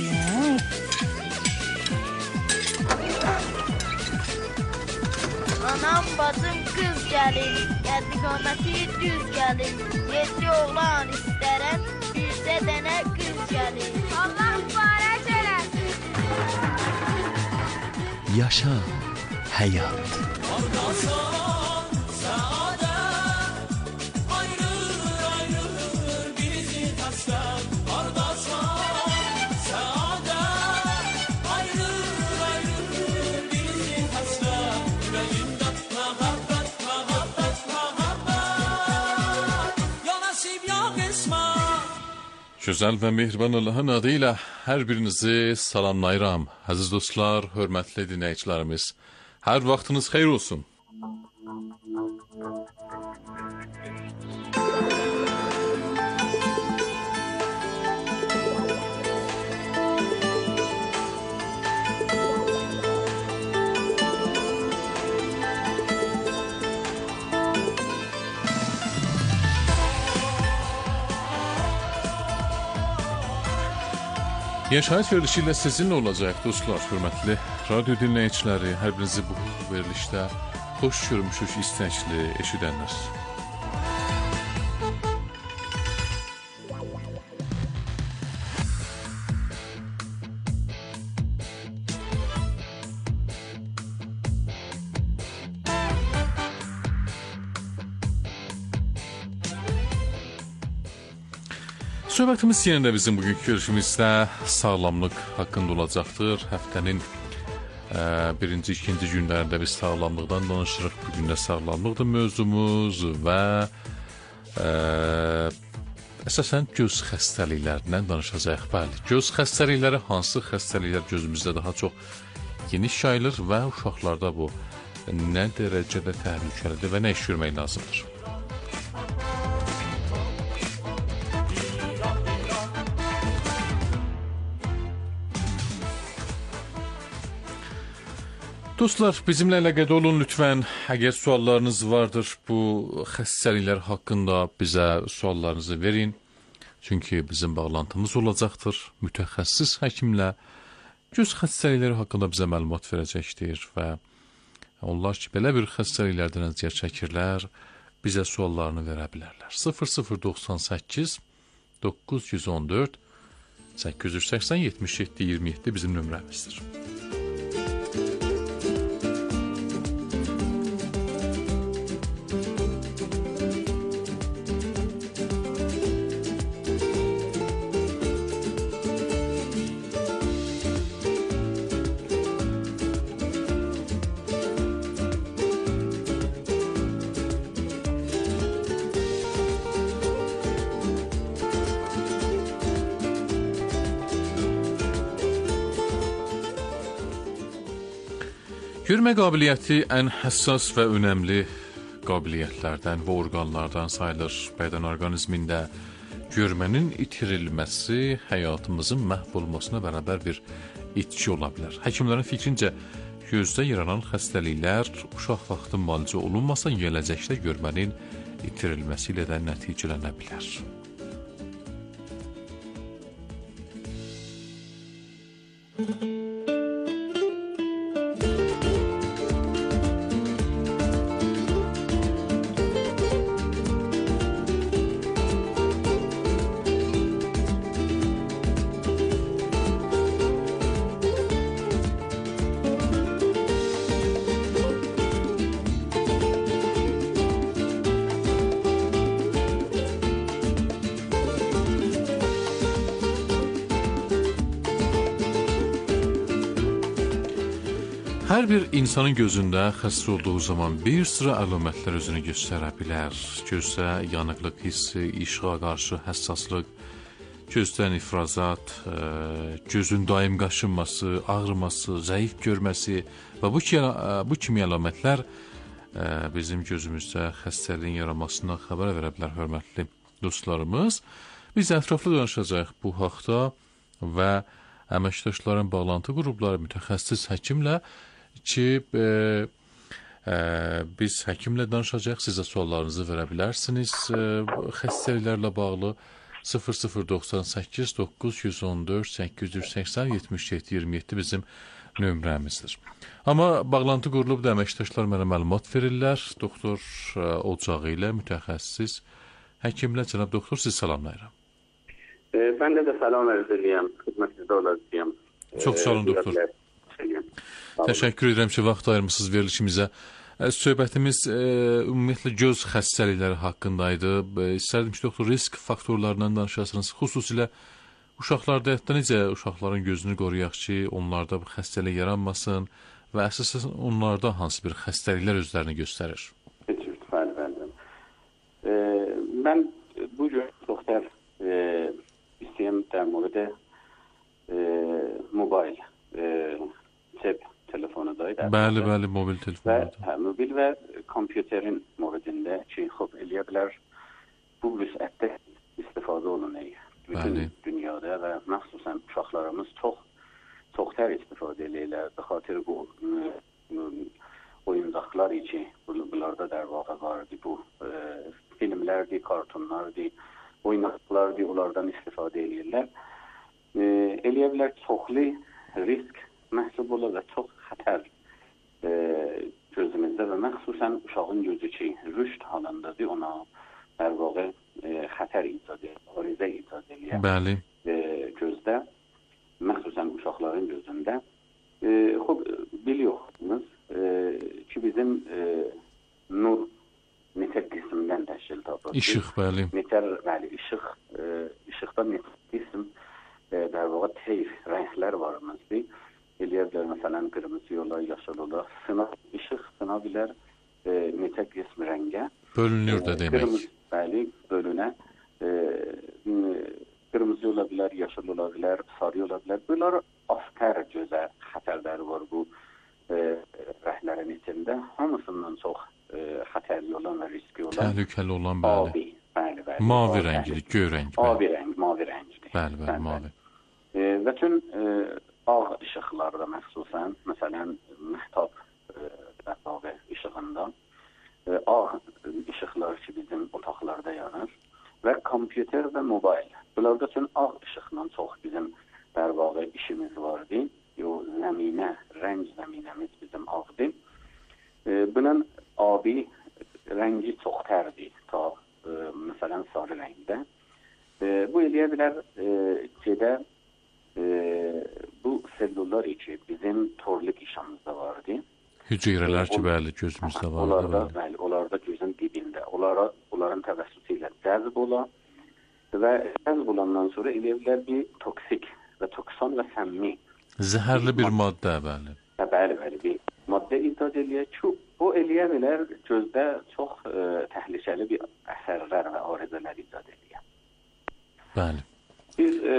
hisseler Anam, bacım, qız gəlir, qəddi qaməti düz gəlir. Yeddi oğlan istərəm, bircə dənə qız gəlir. Allah mübarək eləsin. Yaşa həyat. Gözəl və mehriban Allahın adı ilə hər birinizi salamlayıram. Əziz dostlar, hörmətli dinləyicilərimiz, hər vaxtınız xeyir olsun. Yaşayış verilişi ilə sizinlə olacaq dostlar, hörmətli radyo dinləyiciləri, hər birinizi bu verilişdə xoş görmüşük, istəkli eşidənlər. Söhbətimiz yenə də bizim bugünkü görüşümüzdə sağlamlıq haqqında olacaqdır. Həftənin e, birinci, ikinci günlərində biz sağlamlıqdan danışırıq. Bugün də sağlamlıqdır mövzumuz və e, əsasən göz xəstəliklərindən danışacağıq. Bəli, göz xəstəlikləri, hansı xəstəliklər gözümüzdə daha çox geniş yayılır və uşaqlarda bu nə dərəcədə təhlükəlidir və nə iş görmək lazımdır? Dostlar, bizimlə əlaqədə olun lütfən. Əgər suallarınız vardır bu xəstəliklər haqqında, bizə suallarınızı verin. Çünki bizim bağlantımız olacaqdır. Mütəxəssis həkimlə göz xəstəlikləri haqqında bizə məlumat verəcəkdir və onlar ki, belə bir xəstəliklərdən əziyyət çəkirlər, bizə suallarını verə bilərlər. sıfır sıfır doxsan səkkiz doqquz yüz on dörd səkkiz yüz səksən yetmiş yeddi iyirmi yeddi bizim nömrəmizdir. Görmə qabiliyyəti ən həssas və önəmli qabiliyyətlərdən və orqanlardan sayılır. Bədən orqanizmində görmənin itirilməsi həyatımızın məhv olmasına bərabər bir itki ola bilər. Həkimlərin fikrincə, gözdə yaranan xəstəliklər uşaq vaxtı müalicə olunmasa, gələcəkdə görmənin itirilməsi ilə də nəticələnə bilər. Hər bir insanın gözündə xəstə olduğu zaman bir sıra əlamətlər özünü göstərə bilər. Gözdə yanıqlıq hissi, işığa qarşı həssaslıq, gözdən ifrazat, gözün daim qaşınması, ağrıması, zəif görməsi və bu, ki, bu kimi əlamətlər bizim gözümüzdə xəstəliyin yaranmasından xəbər verə bilər, hörmətli dostlarımız. Biz ətraflı danışacağıq bu haqda və əməkdaşların bağlantı qrupları mütəxəssis həkimlə ki, e, e, biz həkimlə danışacaq, sizə suallarınızı verə bilərsiniz. E, xəstəliklərlə bağlı sıfır sıfır doxsan səkkiz doqquz yüz on dörd səkkiz yüz səksən yetmiş yeddi iyirmi yeddi bizim nömrəmizdir. Amma bağlantı qurulub da əməkdaşlar mənə məlumat verirlər. Doktor ocağı ilə mütəxəssis həkimlər cənab doktor sizi salamlayıram. Ben de de salam arz edirəm. Xidmətinizdə olacağam. Çox sağ olun doktor. Təşəkkür edirəm ki, vaxt ayırmısınız verilişimizə. Söhbətimiz e, ümumiyyətlə göz xəstəlikləri haqqındaydı. İstərdim ki, doktor, risk faktorlarından danışasınız. Xüsusilə uşaqlarda hətta necə uşaqların gözünü qoruyaq ki, onlarda bu xəstəlik yaranmasın və əsasən onlarda hansı bir xəstəliklər özlərini göstərir? Bəli, bəli. E, mən bugün doktor e, istəyəm der mövzudə e, mobil e, cep telefonudaydı. Bəli, bəli, mobil telefonuydu. Və hə, mobil və kompüterin mövzudində ki, xop eləyə bilər bu vüsətdə istifadə olunur. Bütün bəli. Dünyada və məxsusən uşaqlarımız çox çox tər istifadə edirlər. Bu xatir bu oyuncaqlar için bunlarda der vaxtı vardı bu e, filmlərdi, kartonlardı, oyuncaqlardı, onlardan istifadə edirlər. E, eləyə bilər çoxlu risk məhsub olur və çox xətər e, gözümüzdə və məxsusən uşağın gözü ki, rüşd halındadır, ona hər vaxt e, xətər icad edir, arizə icad edir. Bəli. E, gözdə, məxsusən uşaqların gözündə. E, xub, biliyorsunuz e, ki, bizim e, nur neçə qismdən təşkil tapır. İşıq, bəli. Neçə, bəli, işıq, e, işıqda neçə qism e, der vaxt teyf rənglər varımızdır. Eləyə bilər, məsələn, qırmızı yola, yaşıl yola, sınav, işıq sınav bilər e, neçə qism rəngə. Bölünür də demək. Qırmızı, bəli, bölünə. E, qırmızı ola bilər, yaşıl ola bilər, sarı ola bilər. Bunlar askər gözə xətərləri var bu e, rəhlərin içində. Hamısından çox e, xətərli olan və riski olan. Təhlükəli olan, bəli. Abi, bəli, bəli. Mavi rəngidir, göy rəng. Abi rəng, mavi rəngdir. Bəli, bəli, mavi. E, və tüm e, ağ işıqlarda məxsusən, məsələn, məhtab e, işığında e, ağ işıqlar ki, bizim otaqlarda yanır və kompüter və mobil. Bunlarda üçün ağ işıqla çox bizim bərvağı işimiz vardı. O zəminə, rəng zəminəmiz bizim ağdır. E, bunun abi rəngi çox tərdir, ta e, məsələn sarı rəngdə. E, bu eləyə bilər e, gedə e, bu sellullar ki, bizim torluq işamızda vardı. Hüceyrələr ki, bəli, gözümüzdə vardı. Onlarda, bəli, onlarda gözün dibində. Onlara, onların təvəssütü ilə cəzb ola və cəzb olandan sonra eləyə bilər bir toksik və toksan və səmmi. Zəhərli bir maddə, bəli. Hə, bəli, bəli, bir maddə icad eləyər ki, o eləyə bilər gözdə çox e, təhlükəli bir əsərlər və arızələr icad eləyər. Bəli. Biz e,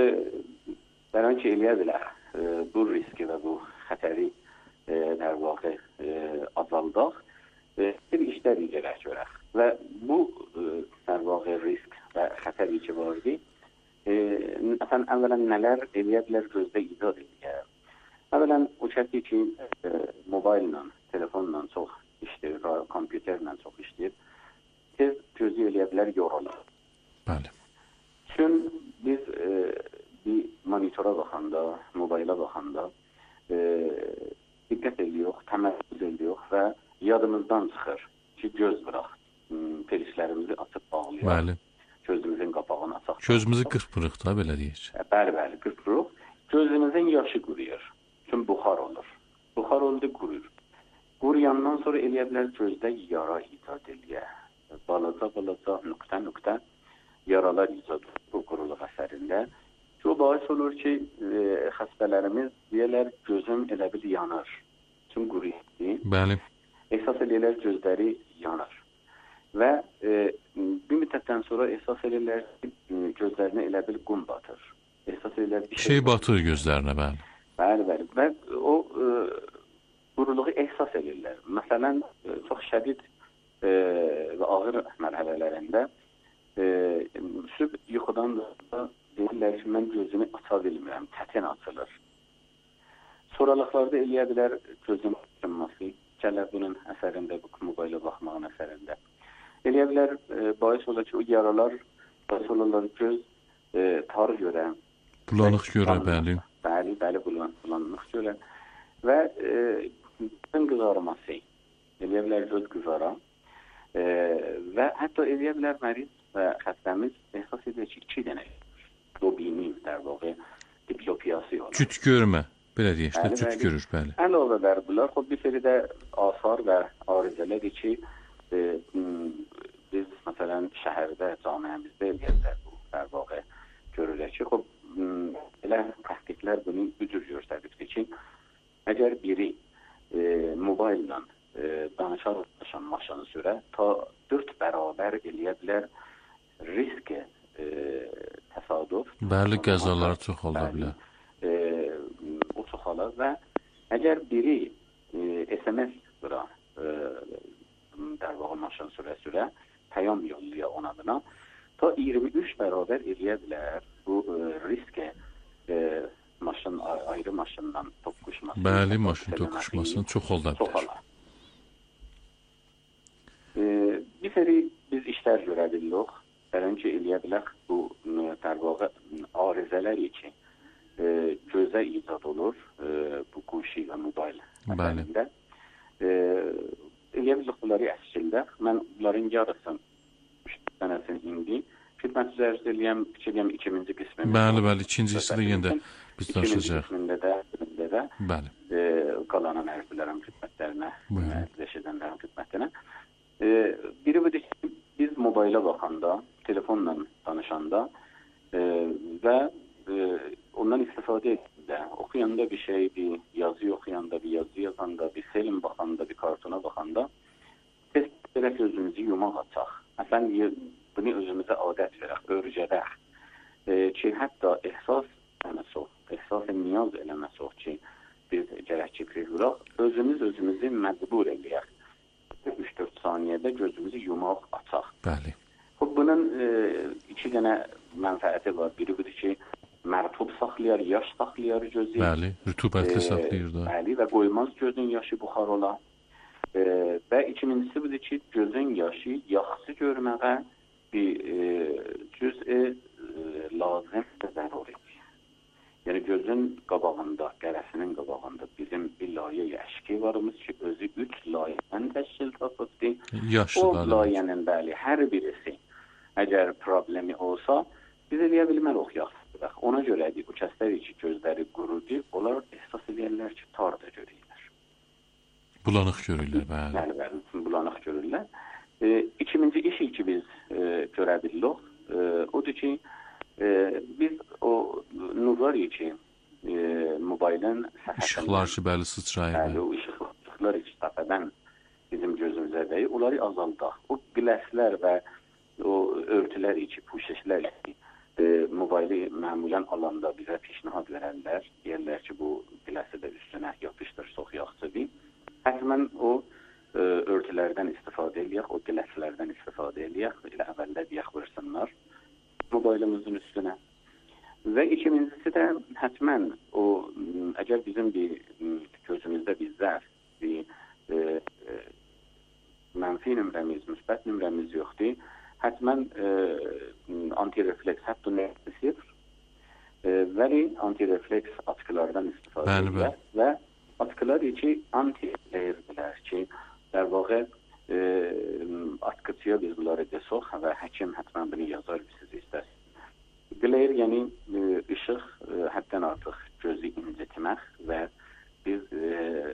bəlkə ki, eləyə bilər e, bu riski və bu xətəri e, der vaxtı e, azaldaq, e, bir işlər icərək görək. Və bu e, der vaxtı risk və xətəri ki vardı, e, əfən, əvvələn nələr eləyə bilər gözdə icad eləyər. Əvvələn o şəkli ki, e, mobillə, telefonla çox işləyir, kompüterlə çox işləyir, tez gözü eləyə bilər yorulur. Bəli. Çün biz e, bir monitora baxanda, mobilə baxanda e, diqqət edirik, təməyyüz edirik və yadımızdan çıxır ki, göz bıraq, perişlərimizi açıb bağlayaq. Bəli. Gözümüzün qapağını açaq. Gözümüzü qırpırıq da, belə deyək. Bəli, bəli, qırpırıq. Gözümüzün yaşı quruyur. Tüm buxar olur. Buxar oldu, quruyur. Quruyandan sonra eləyə bilər gözdə yara icad eləyər. Balaca, balaca, nöqtə, nöqtə yaralar icad bu quruluq əsərində. O bahis olur ki, e, xəstələrimiz deyirlər, gözüm elə bil yanır. Tüm quruyur. Bəli. Əsas eləyirlər, gözləri yanır. Və e, bir müddətdən sonra əsas eləyirlər, gözlərinə elə bil qum batır. Əsas eləyirlər, bir şey batır gözlərinə, bəli. Bəli, bəli. Və o e, quruluğu ehsas edirlər. Məsələn, e, çox şədid e, və ağır mərhələlərində e, süb yuxudan da deyirlər ki, mən gözümü aça bilmirəm, tətin açılır. Sonralıqlarda eləyə bilər gözün açılması, gələr bunun əsərində, bu mobilə baxmağın əsərində. Eləyə bilər, e, bahis olur ki, o yaralar, bahis olurlar göz e, tar görə. Bulanıq görə, bəli. Bəli, bəli, bulan, bulanıq görə. və e, qızarması, eləyə bilər göz qızara e, və hətta eləyə bilər məriz və xəstəmiz ehsas edir ki, iki dənə dobini در واقع دیپلوپیاسی olur. Cüt görmə, belə deyək, işte, bəli, cüt bəli. görür, bəli. Əlavə bər bunlar, xub bir seri də asar və arızələr ki, e, biz məsələn şəhərdə, camiəmizdə eləyəcək bu در واقع görürlər ki, xub elə təhqiqlər bunu bücür göstəribdir ki, əgər biri e, mobillə e, danışan maşını sürə, ta dörd bərabər eləyə bilər risk e, təsadüf. Bəli, qəzalar çox ola bilər. E, o çox olar və əgər biri e, S M S bura e, در واقع maşın sürə-sürə pəyam yolluya ona buna ta iyirmi üç bərabər eləyə bilər bu e, riskə e, maşın ayrı maşından toqquşması. Bəli, maşın toqquşmasının çox ola bilər. Çox olar. E, bir seri biz işlər görə bilirik. Bəlkə eləyə bilər bu در واقع arızələr ki e, gözə icad olur e, bu quşi və mobil məsələsində. E, eləyə bilir bunları əslində mən bunların yarısını üç dənəsini indi xidmət üzərində eləyəm, fikirləyəm ikinci qismində. Bəli, bəli, ikincisi də yenə də biz danışacağıq. İkinci də, də də bəli. E, qalanan ərzlərin xidmətlərinə, eşidənlərin xidmətinə. E, biri budur ki, biz mobilə baxanda, telefonla danışanda e, və e, ondan istifadə etdə, oxuyanda bir şey, bir yazı oxuyanda, bir yazı yazanda, bir film baxanda, bir kartona baxanda tez tərəf özümüzü yumaq açaq. Məsələn, bunu özümüzə adət verək, öyrədək e, ki, hətta ehsas eləməsiq, ehsas niyaz eləməsiq ki, biz gərək ki, özümüz özümüzü məcbur eləyək. üç dörd saniyədə gözümüzü yumaq açaq. Bəli. Bunun e, iki dənə mənfəəti var. Biri budur ki, mərtub saxlayar, yaş saxlayar gözü. Bəli, rütubətli e, saxlayır da. Bəli, və qoymaz gözün yaşı buxar ola. E, və ikincisi budur ki, gözün yaşı yaxşı görməyə bir e, cüz-i e, lazım və zəruridir. Yəni gözün qabağında, qərəsinin qabağında bizim bir layə əşki varımız ki, özü üç layədən təşkil tapıbdır. O layənin bəli, hər birisi əgər problemi olsa, biz eləyə bilmərik yaxşıdır. Ona görədir, o kəslər ki, gözləri qurudur, onlar ehsas edərlər ki, tar da görürlər. Bulanıq görürlər, bəli. Bəli, bəli, bulanıq görürlər. E, ikinci işi ki, biz e, görə bilirik, e, odur ki, e, biz o nurlar ki, e, mobilin səfədən... İşıqlar ki, bəli, sıçrayır. Bəli, o işıqlar ki, səfədən bizim gözümüzə deyir, onları azaldaq. O qləslər və o örtülər ki, puşeşlər ki, e, mobili məmulən alanda bizə pişnihad verərlər. Deyərlər ki, bu qləsi də üstünə yapışdır, sox yaxçıdır. Həttəmən o e, örtülərdən istifadə eləyək, o qləslərdən istifadə eləyək, elə əvvəldə deyək vırsınlar mobilimizin üstünə. Və ikincisi də həttəmən o, əgər bizim bir gözümüzdə bir zərf, bir e, e, mənfi nömrəmiz, müsbət nömrəmiz yoxdur, həttəmən e, antirefleks hətta nəsə sifr e, vəli antirefleks atkılardan istifadə edirlər və atkılar ki, anti-layerdirlər ki, در واقع e, atkıçıya biz bunları desək və həkim həttəmən bunu yazar siz istərsiniz. Glare yəni e, ışıq e, həddən artıq gözü incitmək və biz e,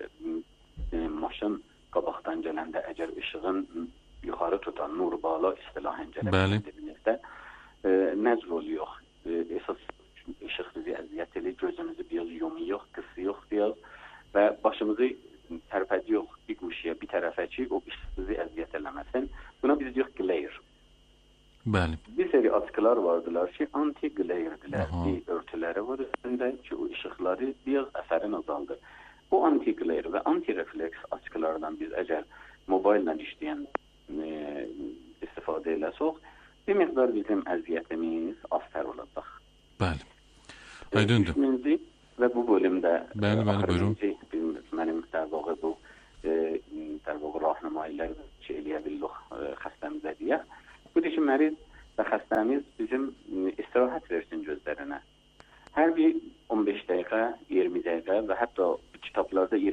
e, maşın qabaqdan gələndə əgər ışığın yuxarı tutan nurbala istilahən gələcəkdə e, nəzr oluyor. E, esas ışıq bizi əziyyət edir, gözümüzü biraz yumuyor, qısıyor biraz və başımızı tərpədiyor bir quşuya, bir tərəfə ki, o ışıq bizi əziyyət eləməsin. Buna biz diyor glare. Bəli. Bir seri atkılar vardılar ki, anti-glare'diler. Bir örtüləri var üstündə ki, o ışıqları biraz əsərin azaldır. O anti-glare və anti-refleks atkılardan biz əgər mobillə işləyən e, istifadə eləsək, bir miqdar bizim əziyyətimiz aztər olacaq. Bəli. Aydındır. Üçüncü və bu bölümdə bəli, bəli, buyurun. Mənim در واقع bu e, در واقع راهنمایilər ki, eləyə bilirik e, xəstəmizə deyək. Budur ki, məriz və xəstəmiz bizim istirahət versin gözlərinə. Hər bir on beş dəqiqə, iyirmi dəqiqə və hətta kitablarda iyirmi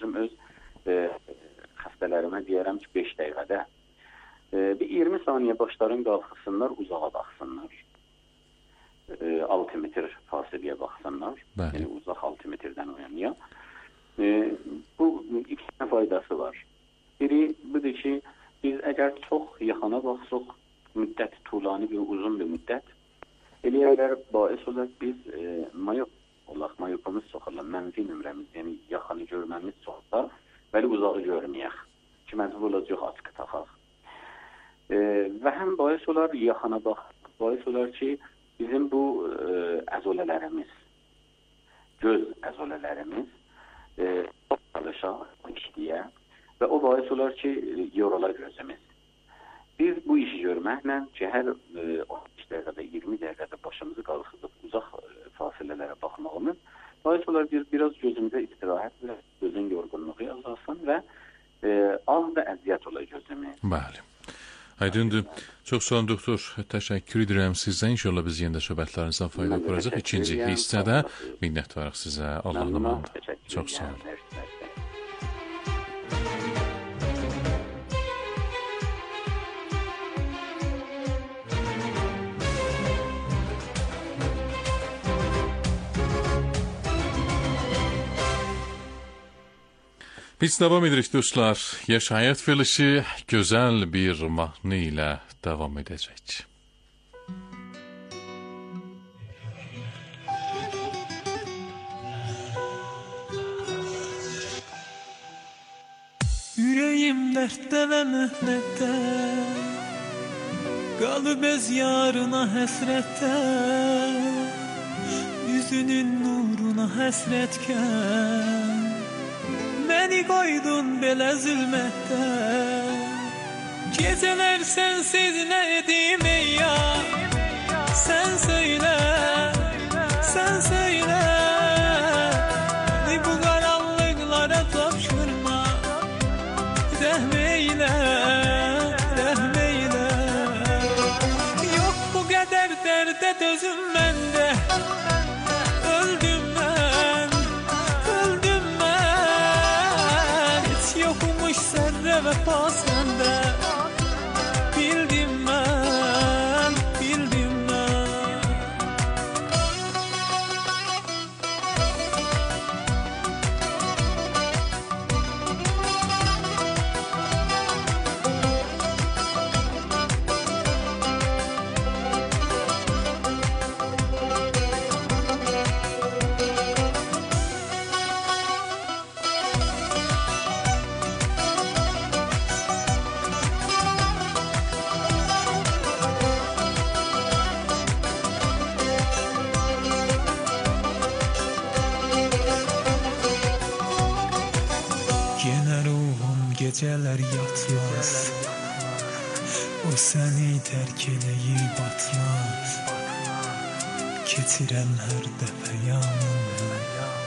özüm öz e, xəstələrimə deyərəm ki, beş dəqiqədə e, bir iyirmi saniyə başların qalxısınlar, uzağa baxsınlar. E, altı metr fasiləyə baxsınlar. Bəli. Yəni uzaq altı metrdən o yana. E, bu iki tane faydası var. Biri budur ki, biz əgər çox yaxana baxsaq, müddət tulani bir, uzun bir müddət, eləyərlər bais olar biz e, mayop olaq, mayopumuz soxarlar, mənfi nömrəmiz, yəni yaxanı görməmiz soxar, bəli uzağı görməyək ki, məcbur olacaq açıq taxaq. E, və həm bais olar yaxana bax, bais olar ki, bizim bu e, əzolələrimiz, göz əzolələrimiz e, çalışaq işləyə və o bais olar ki, yorula gözümüz. Biz bu işi görməklə ki, hər e, on beş dəqiqədə, iyirmi dəqiqədə başımızı qalxızıb uzaq e, fasilələrə baxmağımız, bais olar bir, biraz gözümüzə istirahət və gözün yorğunluğu azalsın və e, az da əziyyət olar gözümüz. Bəli. Aydındır. Çox sağ olun doktor. Təşəkkür edirəm sizdən. İnşallah biz yenə də söhbətlərinizdən fayda görəcək. İkinci hissədə minnətdarıq sizə. Allahın amanında. Çox sağ olun. Biz devam edirik dostlar. Yaşayət verilişi gözəl bir mahnı ilə devam edəcək. Yüreğim dertte ve mühnette, kalıp öz yarına həsrətdə, yüzünün nuruna həsrətken, beni koydun belə zülmətdə. Geceler sensiz ne edeyim ey ya, sen söyle, sen söyle. Beni bu karanlıklara tapşırma, rəhmeyle, rəhmeyle. Yok bu kadar derde dözüm bende, öldüm ben, öldüm ben. Hiç yokmuş sende vefa sende, bildim ben, bildim ben. Gene ruhum geceler yatmaz, o seni terk eleyip batmaz. Keçirəm her dəfə yanımdan,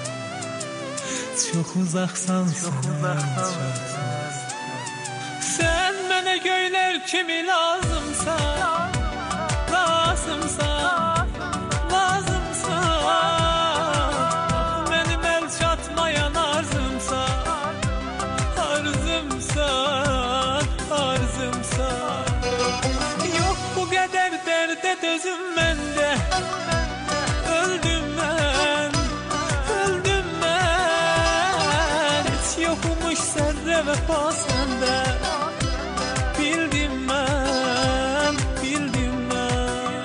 çok uzaksan sen. Sen bana göyler kimi lazımsa, lazımsa, lazımsa. Benim el çatmayan arzımsa, arzımsa, arzımsa. Yok bu kadar derde dözüm bende, öldüm ben, öldüm ben. Hiç yokmuş sende vefa sende, bildim ben, bildim ben.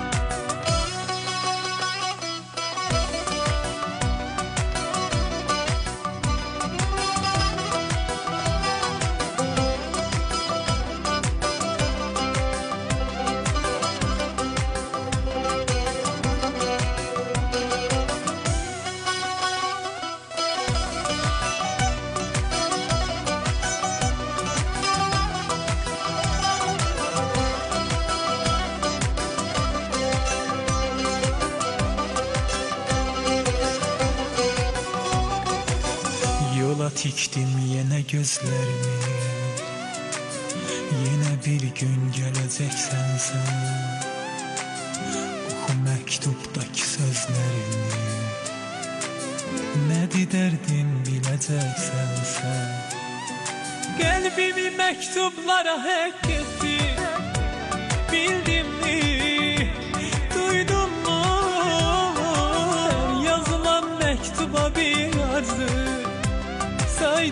Yola tikdim yine gözlerimi, yine bir gün geleceksen sen. Oku mektuptaki sözlerimi, ne derdin bileceksen sən. Qəlbimi məktublara həkk etdi, bildimmi, duydummu? Yazılan məktuba bir arzu